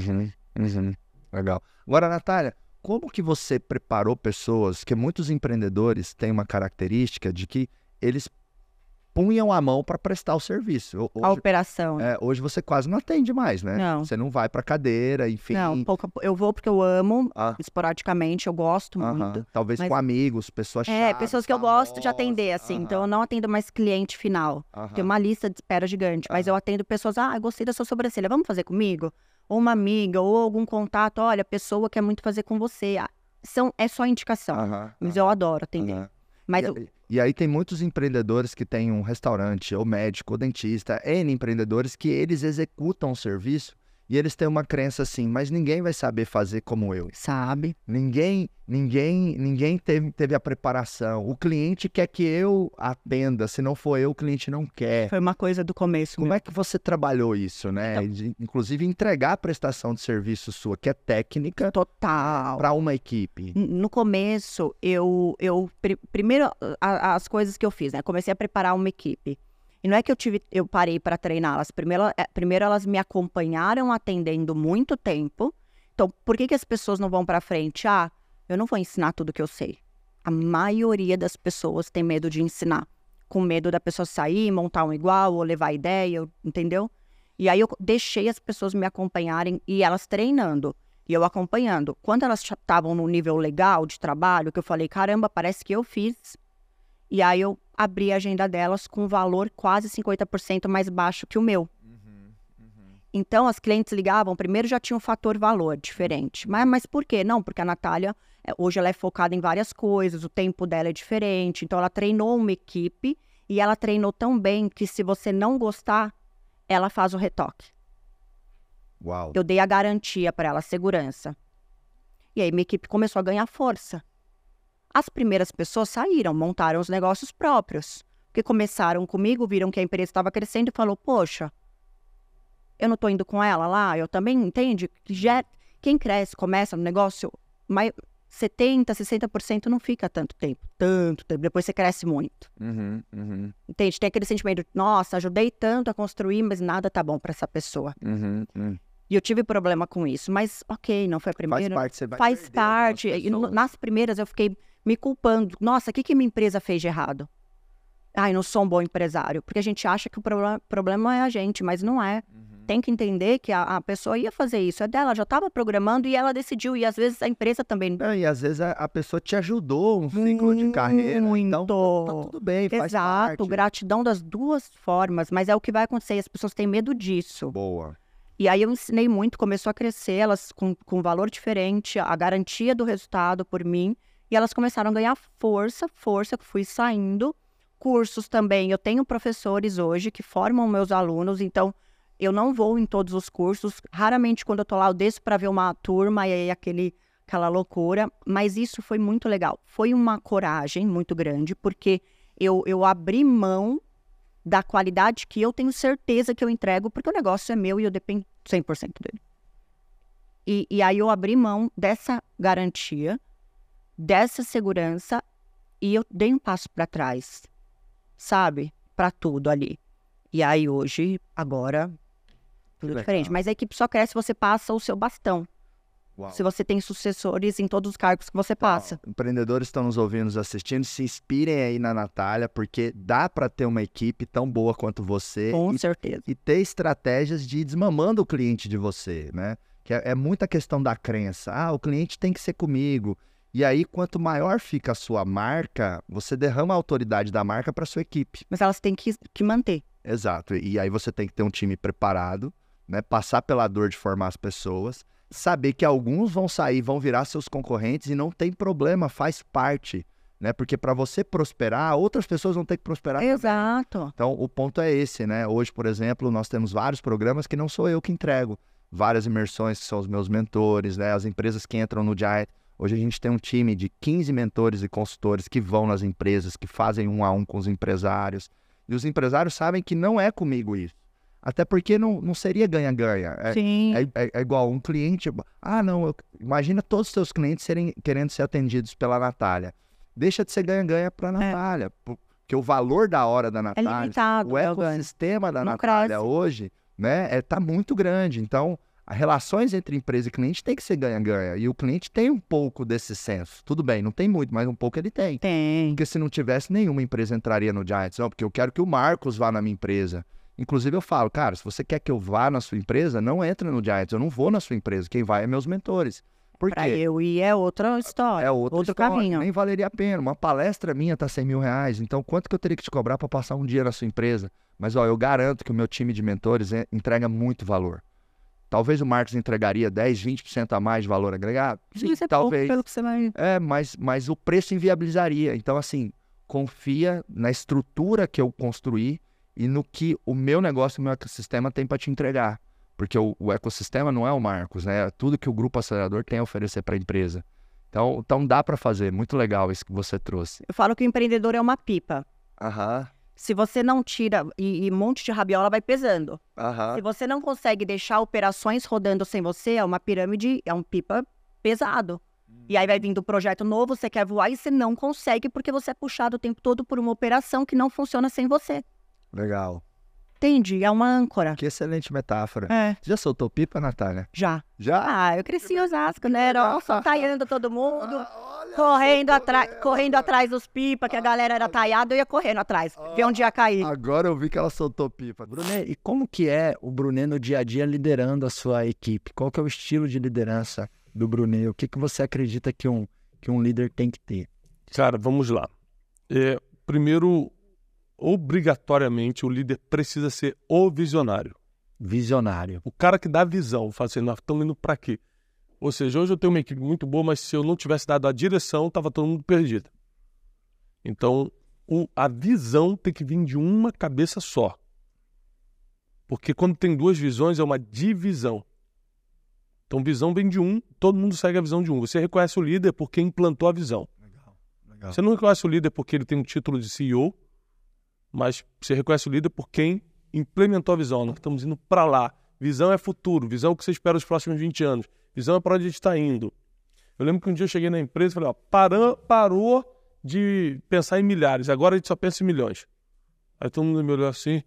Legal. Agora, Natália, como que você preparou pessoas, que muitos empreendedores têm uma característica de que eles punham a mão para prestar o serviço. A operação. Hoje você quase não atende mais, né? Não. Você não vai para cadeira, enfim. Não, eu vou porque eu amo, esporadicamente, eu gosto muito. Talvez mas- com amigos, pessoas chaves, Pessoas que eu gosto de atender, famosas. assim. Então eu não atendo mais cliente final. Tem uma lista de espera gigante. Mas eu atendo pessoas, eu gostei da sua sobrancelha, vamos fazer comigo? Ou uma amiga, ou algum contato, olha, a pessoa quer muito fazer com você. É só indicação. Mas eu adoro atender. Mas E aí tem muitos empreendedores que têm um restaurante, ou médico, ou dentista, N empreendedores que eles executam o serviço e eles têm uma crença assim, mas ninguém vai saber fazer como eu. sabe? Ninguém teve a preparação. O cliente quer que eu atenda, se não for eu, o cliente não quer. Foi uma coisa do começo. Como é que você trabalhou isso, né? Inclusive entregar a prestação de serviço sua, que é técnica, Total. para uma equipe. No começo, primeiro, as coisas que eu fiz, né? Comecei a preparar uma equipe. E não é que eu parei para treiná-las. Primeiro, elas me acompanharam atendendo muito tempo. Então, por que as pessoas não vão para frente? Eu não vou ensinar tudo que eu sei. A maioria das pessoas tem medo de ensinar. Com medo da pessoa sair, montar um igual, ou levar ideia, entendeu? E aí eu deixei as pessoas me acompanharem e elas treinando. E eu acompanhando. Quando elas estavam no nível legal de trabalho, que eu falei, caramba, parece que eu fiz. E aí eu abri a agenda delas com um valor quase 50% mais baixo que o meu. Então, as clientes ligavam, primeiro já tinha um fator valor diferente. Mas por quê? Não, porque a Natália, hoje ela é focada em várias coisas, o tempo dela é diferente. Então, ela treinou uma equipe e ela treinou tão bem que se você não gostar, ela faz o retoque. Uau. Eu dei a garantia para ela, a segurança. E aí minha equipe começou a ganhar força. As primeiras pessoas saíram, montaram os negócios próprios. Porque começaram comigo, viram que a empresa estava crescendo e falou, poxa, eu não estou indo com ela lá, eu também, entende? Quem cresce, começa no negócio, 70%, 60% não fica tanto tempo, depois você cresce muito. Entende? Tem aquele sentimento de, nossa, ajudei tanto a construir, mas nada tá bom para essa pessoa. E eu tive problema com isso, mas ok, não foi a primeira. Faz parte, você vai Faz perder parte. algumas E pessoas. nas primeiras eu fiquei me culpando. Nossa, o que minha empresa fez de errado? Ai, não sou um bom empresário. Porque a gente acha que o problema é a gente, mas não é. Tem que entender que a pessoa ia fazer isso. É dela, já estava programando e ela decidiu. E às vezes a empresa também... Não, e às vezes a pessoa te ajudou um ciclo de carreira. Então tá tudo bem, faz Exato, parte. gratidão das duas formas. Mas é o que vai acontecer. As pessoas têm medo disso. Boa. E aí eu ensinei muito, começou a crescer, elas com valor diferente, a garantia do resultado por mim. E elas começaram a ganhar força, que fui saindo. Cursos também, eu tenho professores hoje que formam meus alunos, então eu não vou em todos os cursos. Raramente quando eu tô lá eu desço para ver uma turma e aí aquela loucura. Mas isso foi muito legal. Foi uma coragem muito grande, porque eu abri mão da qualidade que eu tenho certeza que eu entrego, porque o negócio é meu e eu dependo 100% dele. E aí eu abri mão dessa garantia, dessa segurança, e eu dei um passo para trás, sabe? Para tudo ali. E aí hoje, agora, tudo Legal. diferente. Mas a equipe só cresce se você passa o seu bastão. Uau. Se você tem sucessores em todos os cargos que você passa. Empreendedores estão nos ouvindo, nos assistindo, se inspirem aí na Natália, porque dá para ter uma equipe tão boa quanto você Com certeza. e ter estratégias de ir desmamando o cliente de você, né? Que é muita questão da crença. Ah, o cliente tem que ser comigo. E aí, quanto maior fica a sua marca, você derrama a autoridade da marca para sua equipe. Mas elas têm que manter. Exato. E aí você tem que ter um time preparado, né? Passar pela dor de formar as pessoas, saber que alguns vão sair, vão virar seus concorrentes e não tem problema, faz parte, né? Porque para você prosperar, outras pessoas vão ter que prosperar também. Exato. Então, o ponto é esse, né? Hoje, por exemplo, nós temos vários programas que não sou eu que entrego. Várias imersões que são os meus mentores, né? As empresas que entram no Giant. Hoje a gente tem um time de 15 mentores e consultores que vão nas empresas, que fazem 1-a-1 com os empresários. E os empresários sabem que não é comigo isso. Até porque não seria ganha-ganha. Sim. É igual um cliente... Ah, não, imagina todos os seus clientes querendo ser atendidos pela Natália. Deixa de ser ganha-ganha para a Natália. Porque o valor da hora da Natália, limitado, o ecossistema da Não Natália cresce. hoje, né, tá muito grande. Então, as relações entre empresa e cliente tem que ser ganha-ganha. E o cliente tem um pouco desse senso. Tudo bem, não tem muito, mas um pouco ele tem. Tem. Porque se não tivesse, nenhuma empresa entraria no Giants. Não, porque eu quero que o Marcos vá na minha empresa. Inclusive eu falo, cara, se você quer que eu vá na sua empresa, não entra no Giants. Eu não vou na sua empresa. Quem vai é meus mentores. Por Pra quê? eu ir é outra história. É outro caminho. Nem valeria a pena. Uma palestra minha tá R$100 mil. Então, quanto que eu teria que te cobrar para passar um dia na sua empresa? Mas, ó, eu garanto que o meu time de mentores entrega muito valor. Talvez o Marcos entregaria 10, 20% a mais de valor agregado. Sim, Isso é talvez. pouco pelo que você vai... Mas o preço inviabilizaria. Então, assim, confia na estrutura que eu construí e no que o meu negócio, o meu ecossistema tem para te entregar. Porque o ecossistema não é o Marcos, né? É tudo que o Grupo Acelerador tem a oferecer para a empresa. Então dá para fazer. Muito legal isso que você trouxe. Eu falo que o empreendedor é uma pipa. Aham, Se você não tira e um monte de rabiola vai pesando. aham. Se você não consegue deixar operações rodando sem você, é uma pirâmide, é um pipa pesado. E aí vai vindo um projeto novo, você quer voar e você não consegue porque você é puxado o tempo todo por uma operação que não funciona sem você. Legal. Entendi, é uma âncora. Que excelente metáfora. É, Já soltou pipa, Natália? já. Já? Ah, eu cresci em Osasco, né? Era só taiando todo mundo, Olha correndo atrás dos pipa, que a galera era taiada, eu ia correndo atrás, ver onde ia cair. Agora eu vi que ela soltou pipa. Brunet, e como que é o Brunet no dia a dia liderando a sua equipe? Qual que é o estilo de liderança do Brunet? O que você acredita que um líder tem que ter? Cara, vamos lá. Primeiro, obrigatoriamente, o líder precisa ser o visionário. Visionário. O cara que dá visão. Fala assim, nós estamos indo para quê? Ou seja, hoje eu tenho uma equipe muito boa, mas se eu não tivesse dado a direção, estava todo mundo perdido. Então, a visão tem que vir de uma cabeça só. Porque quando tem duas visões, é uma divisão. Então, visão vem de um, todo mundo segue a visão de um. Você reconhece o líder porque implantou a visão. Legal. Você não reconhece o líder porque ele tem um título de CEO, mas você reconhece o líder por quem implementou a visão. Nós estamos indo para lá. Visão é futuro, visão é o que você espera os próximos 20 anos. Visão é para onde a gente está indo. Eu lembro que um dia eu cheguei na empresa e falei, parou de pensar em milhares, agora a gente só pensa em milhões. Aí todo mundo me olhou assim,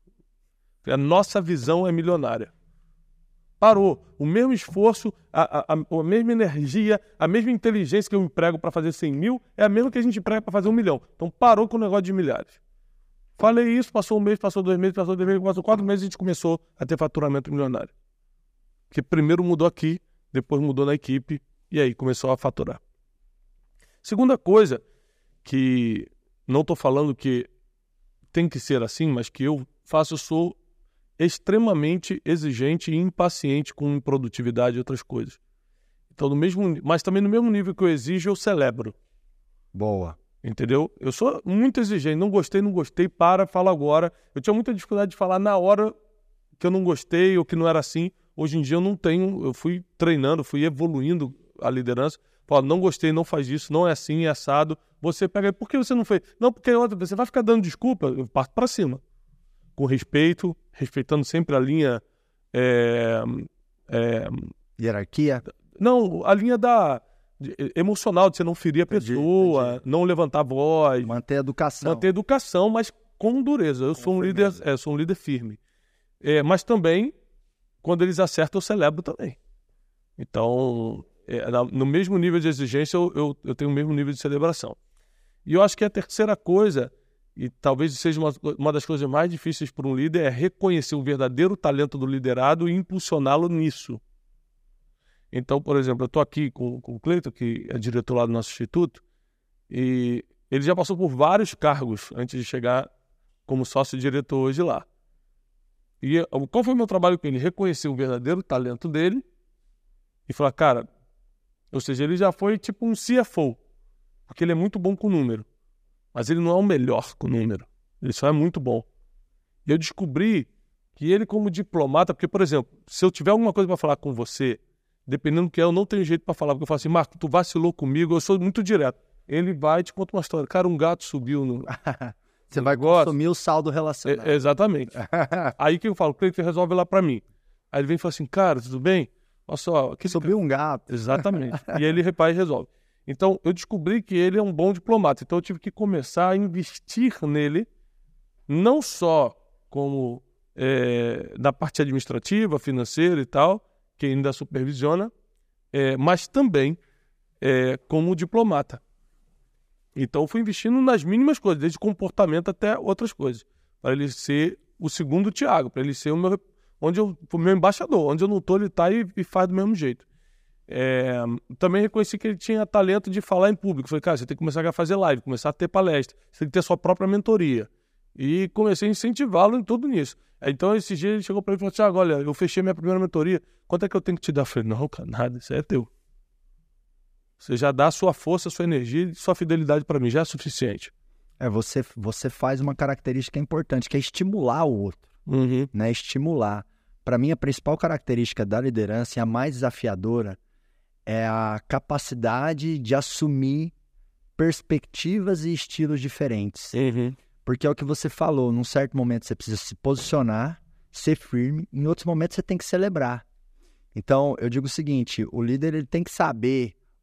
a nossa visão é milionária. Parou. O mesmo esforço, a mesma energia, a mesma inteligência que eu emprego para fazer 100 mil é a mesma que a gente emprega para fazer 1 milhão. Então parou com o negócio de milhares. Falei isso, passou 1 mês, passou 2 meses, passou 3 meses, passou 4 meses e a gente começou a ter faturamento milionário. Porque primeiro mudou aqui, depois mudou na equipe e aí começou a faturar. Segunda coisa que não estou falando que tem que ser assim, mas que eu faço, eu sou extremamente exigente e impaciente com produtividade e outras coisas. Então, mas também no mesmo nível que eu exijo, eu celebro. Boa. Entendeu? Eu sou muito exigente. Não gostei, fala agora. Eu tinha muita dificuldade de falar na hora que eu não gostei ou que não era assim. Hoje em dia eu não tenho. Eu fui treinando, fui evoluindo a liderança. Falo, não gostei, não faz isso, não é assim, é assado. Você pega aí, por que você não fez? Não, porque você vai ficar dando desculpa. Eu parto para cima. Com respeito, respeitando sempre a linha... Hierarquia? Não, a linha emocional, de você não ferir a pessoa, entendi. Não levantar a voz. Manter a educação. Manter a educação, mas com dureza. Eu sou um líder firme. Mas também, quando eles acertam, eu celebro também. Então, no mesmo nível de exigência, eu tenho o mesmo nível de celebração. E eu acho que a terceira coisa, e talvez seja uma das coisas mais difíceis para um líder, é reconhecer o verdadeiro talento do liderado e impulsioná-lo nisso. Então, por exemplo, eu estou aqui com o Cleiton, que é diretor lá do nosso instituto, e ele já passou por vários cargos antes de chegar como sócio-diretor hoje lá. E qual foi o meu trabalho com ele? Reconhecer o verdadeiro talento dele e falar, cara, ou seja, ele já foi tipo um CFO, porque ele é muito bom com número, mas ele não é o melhor com número, ele só é muito bom. E eu descobri que ele como diplomata, porque, por exemplo, se eu tiver alguma coisa para falar com você, dependendo do que é, eu não tenho jeito para falar, porque eu falo assim, Marco, tu vacilou comigo, eu sou muito direto. Ele vai e te conta uma história. Cara, um gato subiu no... Você vai consumir o saldo relacional. Exatamente. Aí que eu falo, Cleiton, resolve lá para mim. Aí ele vem e fala assim, cara, tudo bem? Olha só... Subiu um gato. Exatamente. E aí ele repara e resolve. Então, eu descobri que ele é um bom diplomata. Então, eu tive que começar a investir nele, não só como na parte administrativa, financeira e tal, que ainda supervisiona, mas também como diplomata. Então, eu fui investindo nas mínimas coisas, desde comportamento até outras coisas, para ele ser o segundo Thiago, para ele ser o meu embaixador. Onde eu não estou, ele está e faz do mesmo jeito. Também reconheci que ele tinha talento de falar em público. Falei, cara, você tem que começar a fazer live, começar a ter palestra, você tem que ter sua própria mentoria. E comecei a incentivá-lo em tudo nisso. Então, esse dia ele chegou para mim e falou, Thiago, olha, eu fechei minha primeira mentoria, quanto é que eu tenho que te dar? Eu falei, não, cara, nada, isso aí é teu. Você já dá a sua força, a sua energia e sua fidelidade para mim, já é suficiente. Você faz uma característica importante, que é estimular o outro. Uhum. Né? Estimular. Para mim, a principal característica da liderança e a mais desafiadora é a capacidade de assumir perspectivas e estilos diferentes. Uhum. Porque é o que você falou, num certo momento você precisa se posicionar, ser firme, em outros momentos você tem que celebrar. Então, eu digo o seguinte, o líder ele tem que saber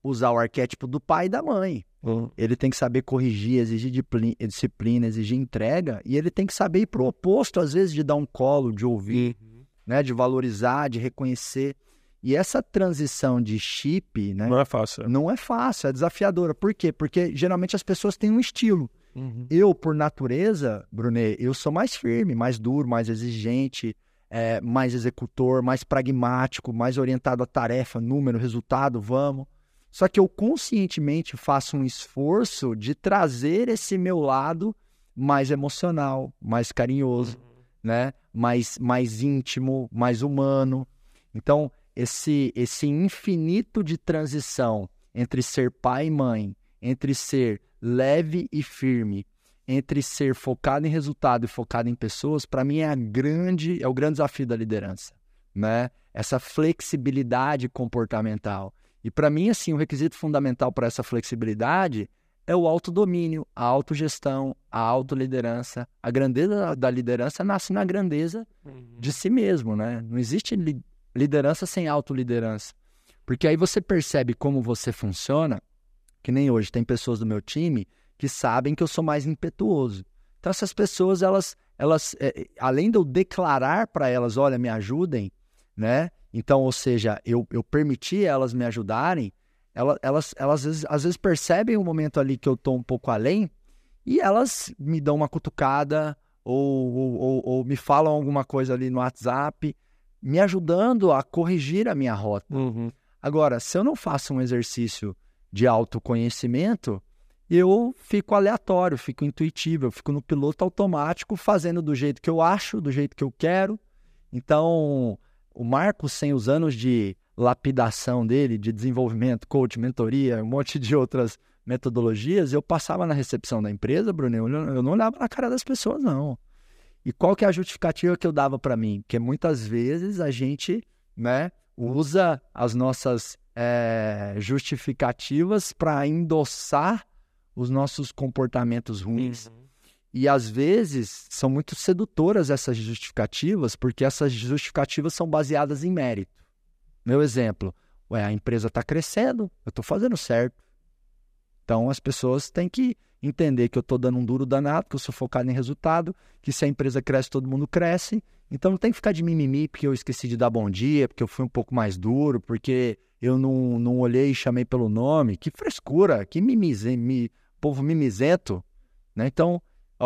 usar o arquétipo do pai e da mãe. Ele tem que saber corrigir, exigir disciplina, exigir entrega, e ele tem que saber ir pro oposto, às vezes, de dar um colo, de ouvir, né, de valorizar, de reconhecer. E essa transição de chip, né, Não é fácil. não é fácil, é desafiadora. Por quê? Porque geralmente as pessoas têm um estilo. Eu, por natureza, Brunet, eu sou mais firme, mais duro, mais exigente, mais executor, mais pragmático, mais orientado à tarefa, número, resultado, vamos. Só que eu conscientemente faço um esforço de trazer esse meu lado mais emocional, mais carinhoso, né? Mais íntimo, mais humano. Então, esse infinito de transição entre ser pai e mãe, entre ser leve e firme, entre ser focado em resultado e focado em pessoas, para mim é o grande desafio da liderança, né? Essa flexibilidade comportamental. E para mim, assim, o requisito fundamental para essa flexibilidade é o autodomínio, a autogestão, a autoliderança. A grandeza da liderança nasce na grandeza de si mesmo, né? Não existe liderança sem autoliderança. Porque aí você percebe como você funciona, que nem hoje tem pessoas do meu time que sabem que eu sou mais impetuoso. Então essas pessoas, elas além de eu declarar para elas, olha, me ajudem, né? Então, ou seja, eu permiti elas me ajudarem, elas às vezes percebem um momento ali que eu estou um pouco além e elas me dão uma cutucada ou me falam alguma coisa ali no WhatsApp, me ajudando a corrigir a minha rota. Agora, se eu não faço um exercício de autoconhecimento, eu fico aleatório, fico intuitivo, eu fico no piloto automático, fazendo do jeito que eu acho, do jeito que eu quero. Então, o Marcos, sem os anos de lapidação dele, de desenvolvimento, coach, mentoria, um monte de outras metodologias, eu passava na recepção da empresa, Bruno, eu não olhava na cara das pessoas, não. E qual que é a justificativa que eu dava para mim? Porque muitas vezes a gente, né, usa as nossas justificativas para endossar os nossos comportamentos ruins. E às vezes são muito sedutoras essas justificativas, porque essas justificativas são baseadas em mérito. Meu exemplo, a empresa está crescendo, eu estou fazendo certo. Então as pessoas têm que entender que eu estou dando um duro danado, que eu sou focado em resultado, que se a empresa cresce, todo mundo cresce. Então não tem que ficar de mimimi porque eu esqueci de dar bom dia, porque eu fui um pouco mais duro, porque eu não olhei e chamei pelo nome. Que frescura, que povo mimizento, né? Então,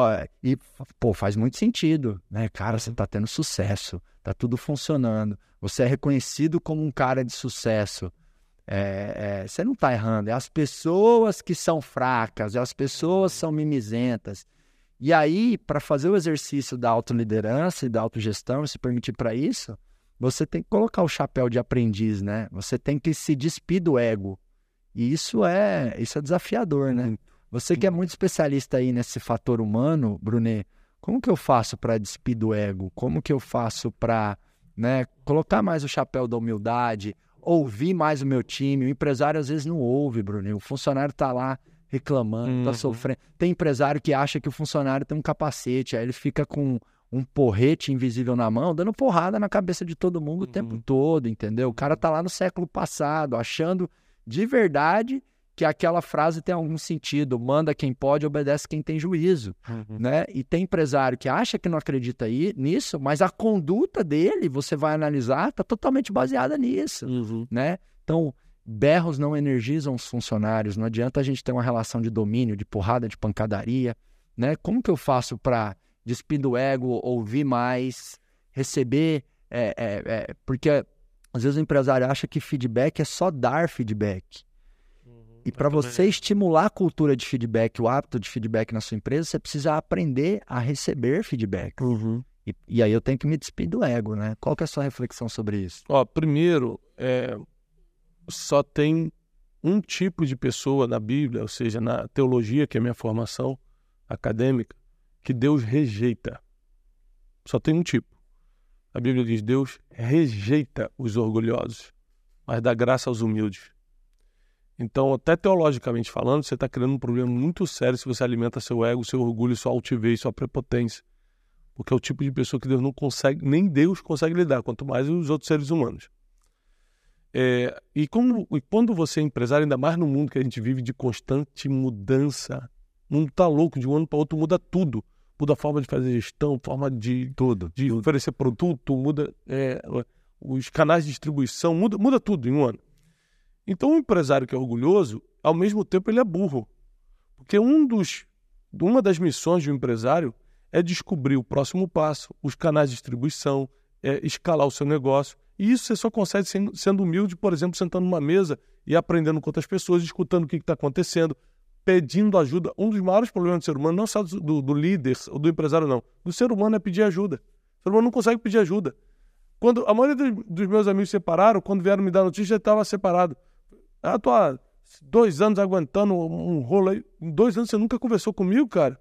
faz muito sentido, né? Cara, você tá tendo sucesso, tá tudo funcionando, você é reconhecido como um cara de sucesso, você não tá errando, é as pessoas que são fracas, as pessoas são mimizentas. E aí, para fazer o exercício da autoliderança e da autogestão e se permitir para isso, você tem que colocar o chapéu de aprendiz, né? Você tem que se despir do ego. E isso é desafiador, né? Você que é muito especialista aí nesse fator humano, Brunet, como que eu faço para despir do ego? Como que eu faço para, né, colocar mais o chapéu da humildade, ouvir mais o meu time? O empresário às vezes não ouve, Brunet. O funcionário está lá reclamando, está sofrendo. Tem empresário que acha que o funcionário tem um capacete, aí ele fica com um porrete invisível na mão, dando porrada na cabeça de todo mundo o tempo todo, entendeu? O cara tá lá no século passado, achando de verdade que aquela frase tem algum sentido, manda quem pode, obedece quem tem juízo, né? E tem empresário que acha que não acredita nisso, mas a conduta dele, você vai analisar, tá totalmente baseada nisso, né? Então, berros não energizam os funcionários, não adianta a gente ter uma relação de domínio, de porrada, de pancadaria, né? Como que eu faço para despir do ego, ouvir mais, receber, porque às vezes o empresário acha que feedback é só dar feedback. E para você estimular a cultura de feedback, o hábito de feedback na sua empresa, você precisa aprender a receber feedback. E aí eu tenho que me despir do ego, né? Qual que é a sua reflexão sobre isso? Primeiro, só tem um tipo de pessoa na Bíblia, ou seja, na teologia, que é a minha formação acadêmica, que Deus rejeita. Só tem um tipo. A Bíblia diz: Deus rejeita os orgulhosos, mas dá graça aos humildes. Então, até teologicamente falando, você está criando um problema muito sério se você alimenta seu ego, seu orgulho, sua altivez, sua prepotência. Porque é o tipo de pessoa que Deus não consegue, nem Deus consegue lidar, quanto mais os outros seres humanos. E quando você é empresário, ainda mais no mundo que a gente vive de constante mudança, o mundo tá louco, de um ano para outro muda tudo. Muda a forma de fazer gestão, forma de oferecer produto, muda os canais de distribuição, muda tudo em um ano. Então o empresário que é orgulhoso, ao mesmo tempo ele é burro. Porque uma das missões de um empresário é descobrir o próximo passo, os canais de distribuição, escalar o seu negócio. E isso você só consegue sendo humilde, por exemplo, sentando numa mesa e aprendendo com outras pessoas, escutando o que está acontecendo, pedindo ajuda. Um dos maiores problemas do ser humano, não só do líder ou do empresário, não. Do ser humano é pedir ajuda. O ser humano não consegue pedir ajuda. Quando a maioria dos meus amigos se separaram, quando vieram me dar notícia, já estava separado. Tô há 2 anos aguentando um rolo aí. Em 2 anos você nunca conversou comigo, cara?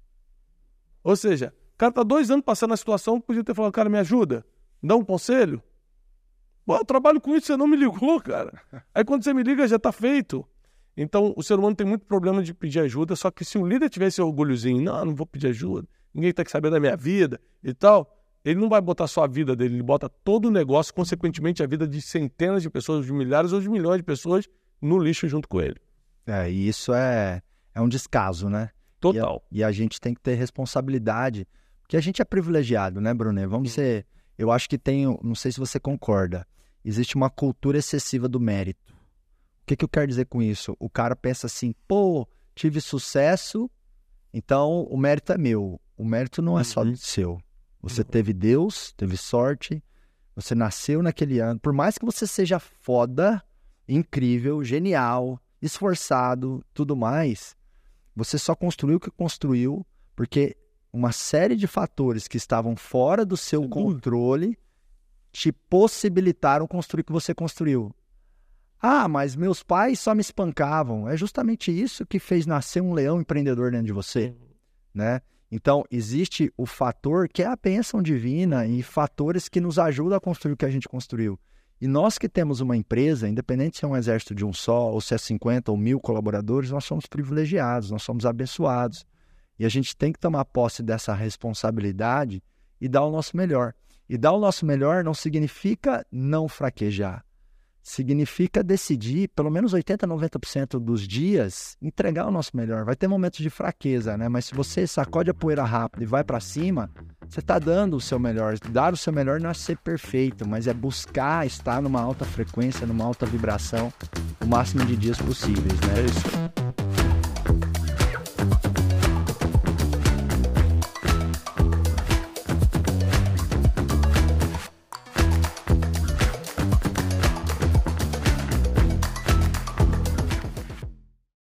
Ou seja, o cara tá 2 anos passando na situação, podia ter falado, cara, me ajuda, dá um conselho. Pô, eu trabalho com isso, você não me ligou, cara. Aí quando você me liga, já tá feito. Então, o ser humano tem muito problema de pedir ajuda, só que se o líder tivesse esse orgulhozinho, não vou pedir ajuda, ninguém tem que saber da minha vida e tal, ele não vai botar só a vida dele, ele bota todo o negócio, consequentemente a vida de centenas de pessoas, de milhares ou de milhões de pessoas no lixo junto com ele. E isso é um descaso, né? Total. E a gente tem que ter responsabilidade, porque a gente é privilegiado, né, Brunet? Vamos ser... Eu acho que não sei se você concorda, existe uma cultura excessiva do mérito. O que eu quero dizer com isso? O cara pensa assim, pô, tive sucesso, então o mérito é meu. O mérito não é só seu. Você teve Deus, teve sorte, você nasceu naquele ano. Por mais que você seja foda, incrível, genial, esforçado, tudo mais, você só construiu o que construiu porque uma série de fatores que estavam fora do seu controle te possibilitaram construir o que você construiu. Mas meus pais só me espancavam. É justamente isso que fez nascer um leão empreendedor dentro de você, né? Então, existe o fator que é a bênção divina e fatores que nos ajudam a construir o que a gente construiu. E nós que temos uma empresa, independente se é um exército de um só, ou se é 50 ou 1000 colaboradores, nós somos privilegiados, nós somos abençoados. E a gente tem que tomar posse dessa responsabilidade e dar o nosso melhor. E dar o nosso melhor não significa não fraquejar. Significa decidir, pelo menos 80%, 90% dos dias, entregar o nosso melhor. Vai ter momentos de fraqueza, né? Mas se você sacode a poeira rápido e vai para cima, você está dando o seu melhor. Dar o seu melhor não é ser perfeito, mas é buscar estar numa alta frequência, numa alta vibração, o máximo de dias possíveis, né? É isso.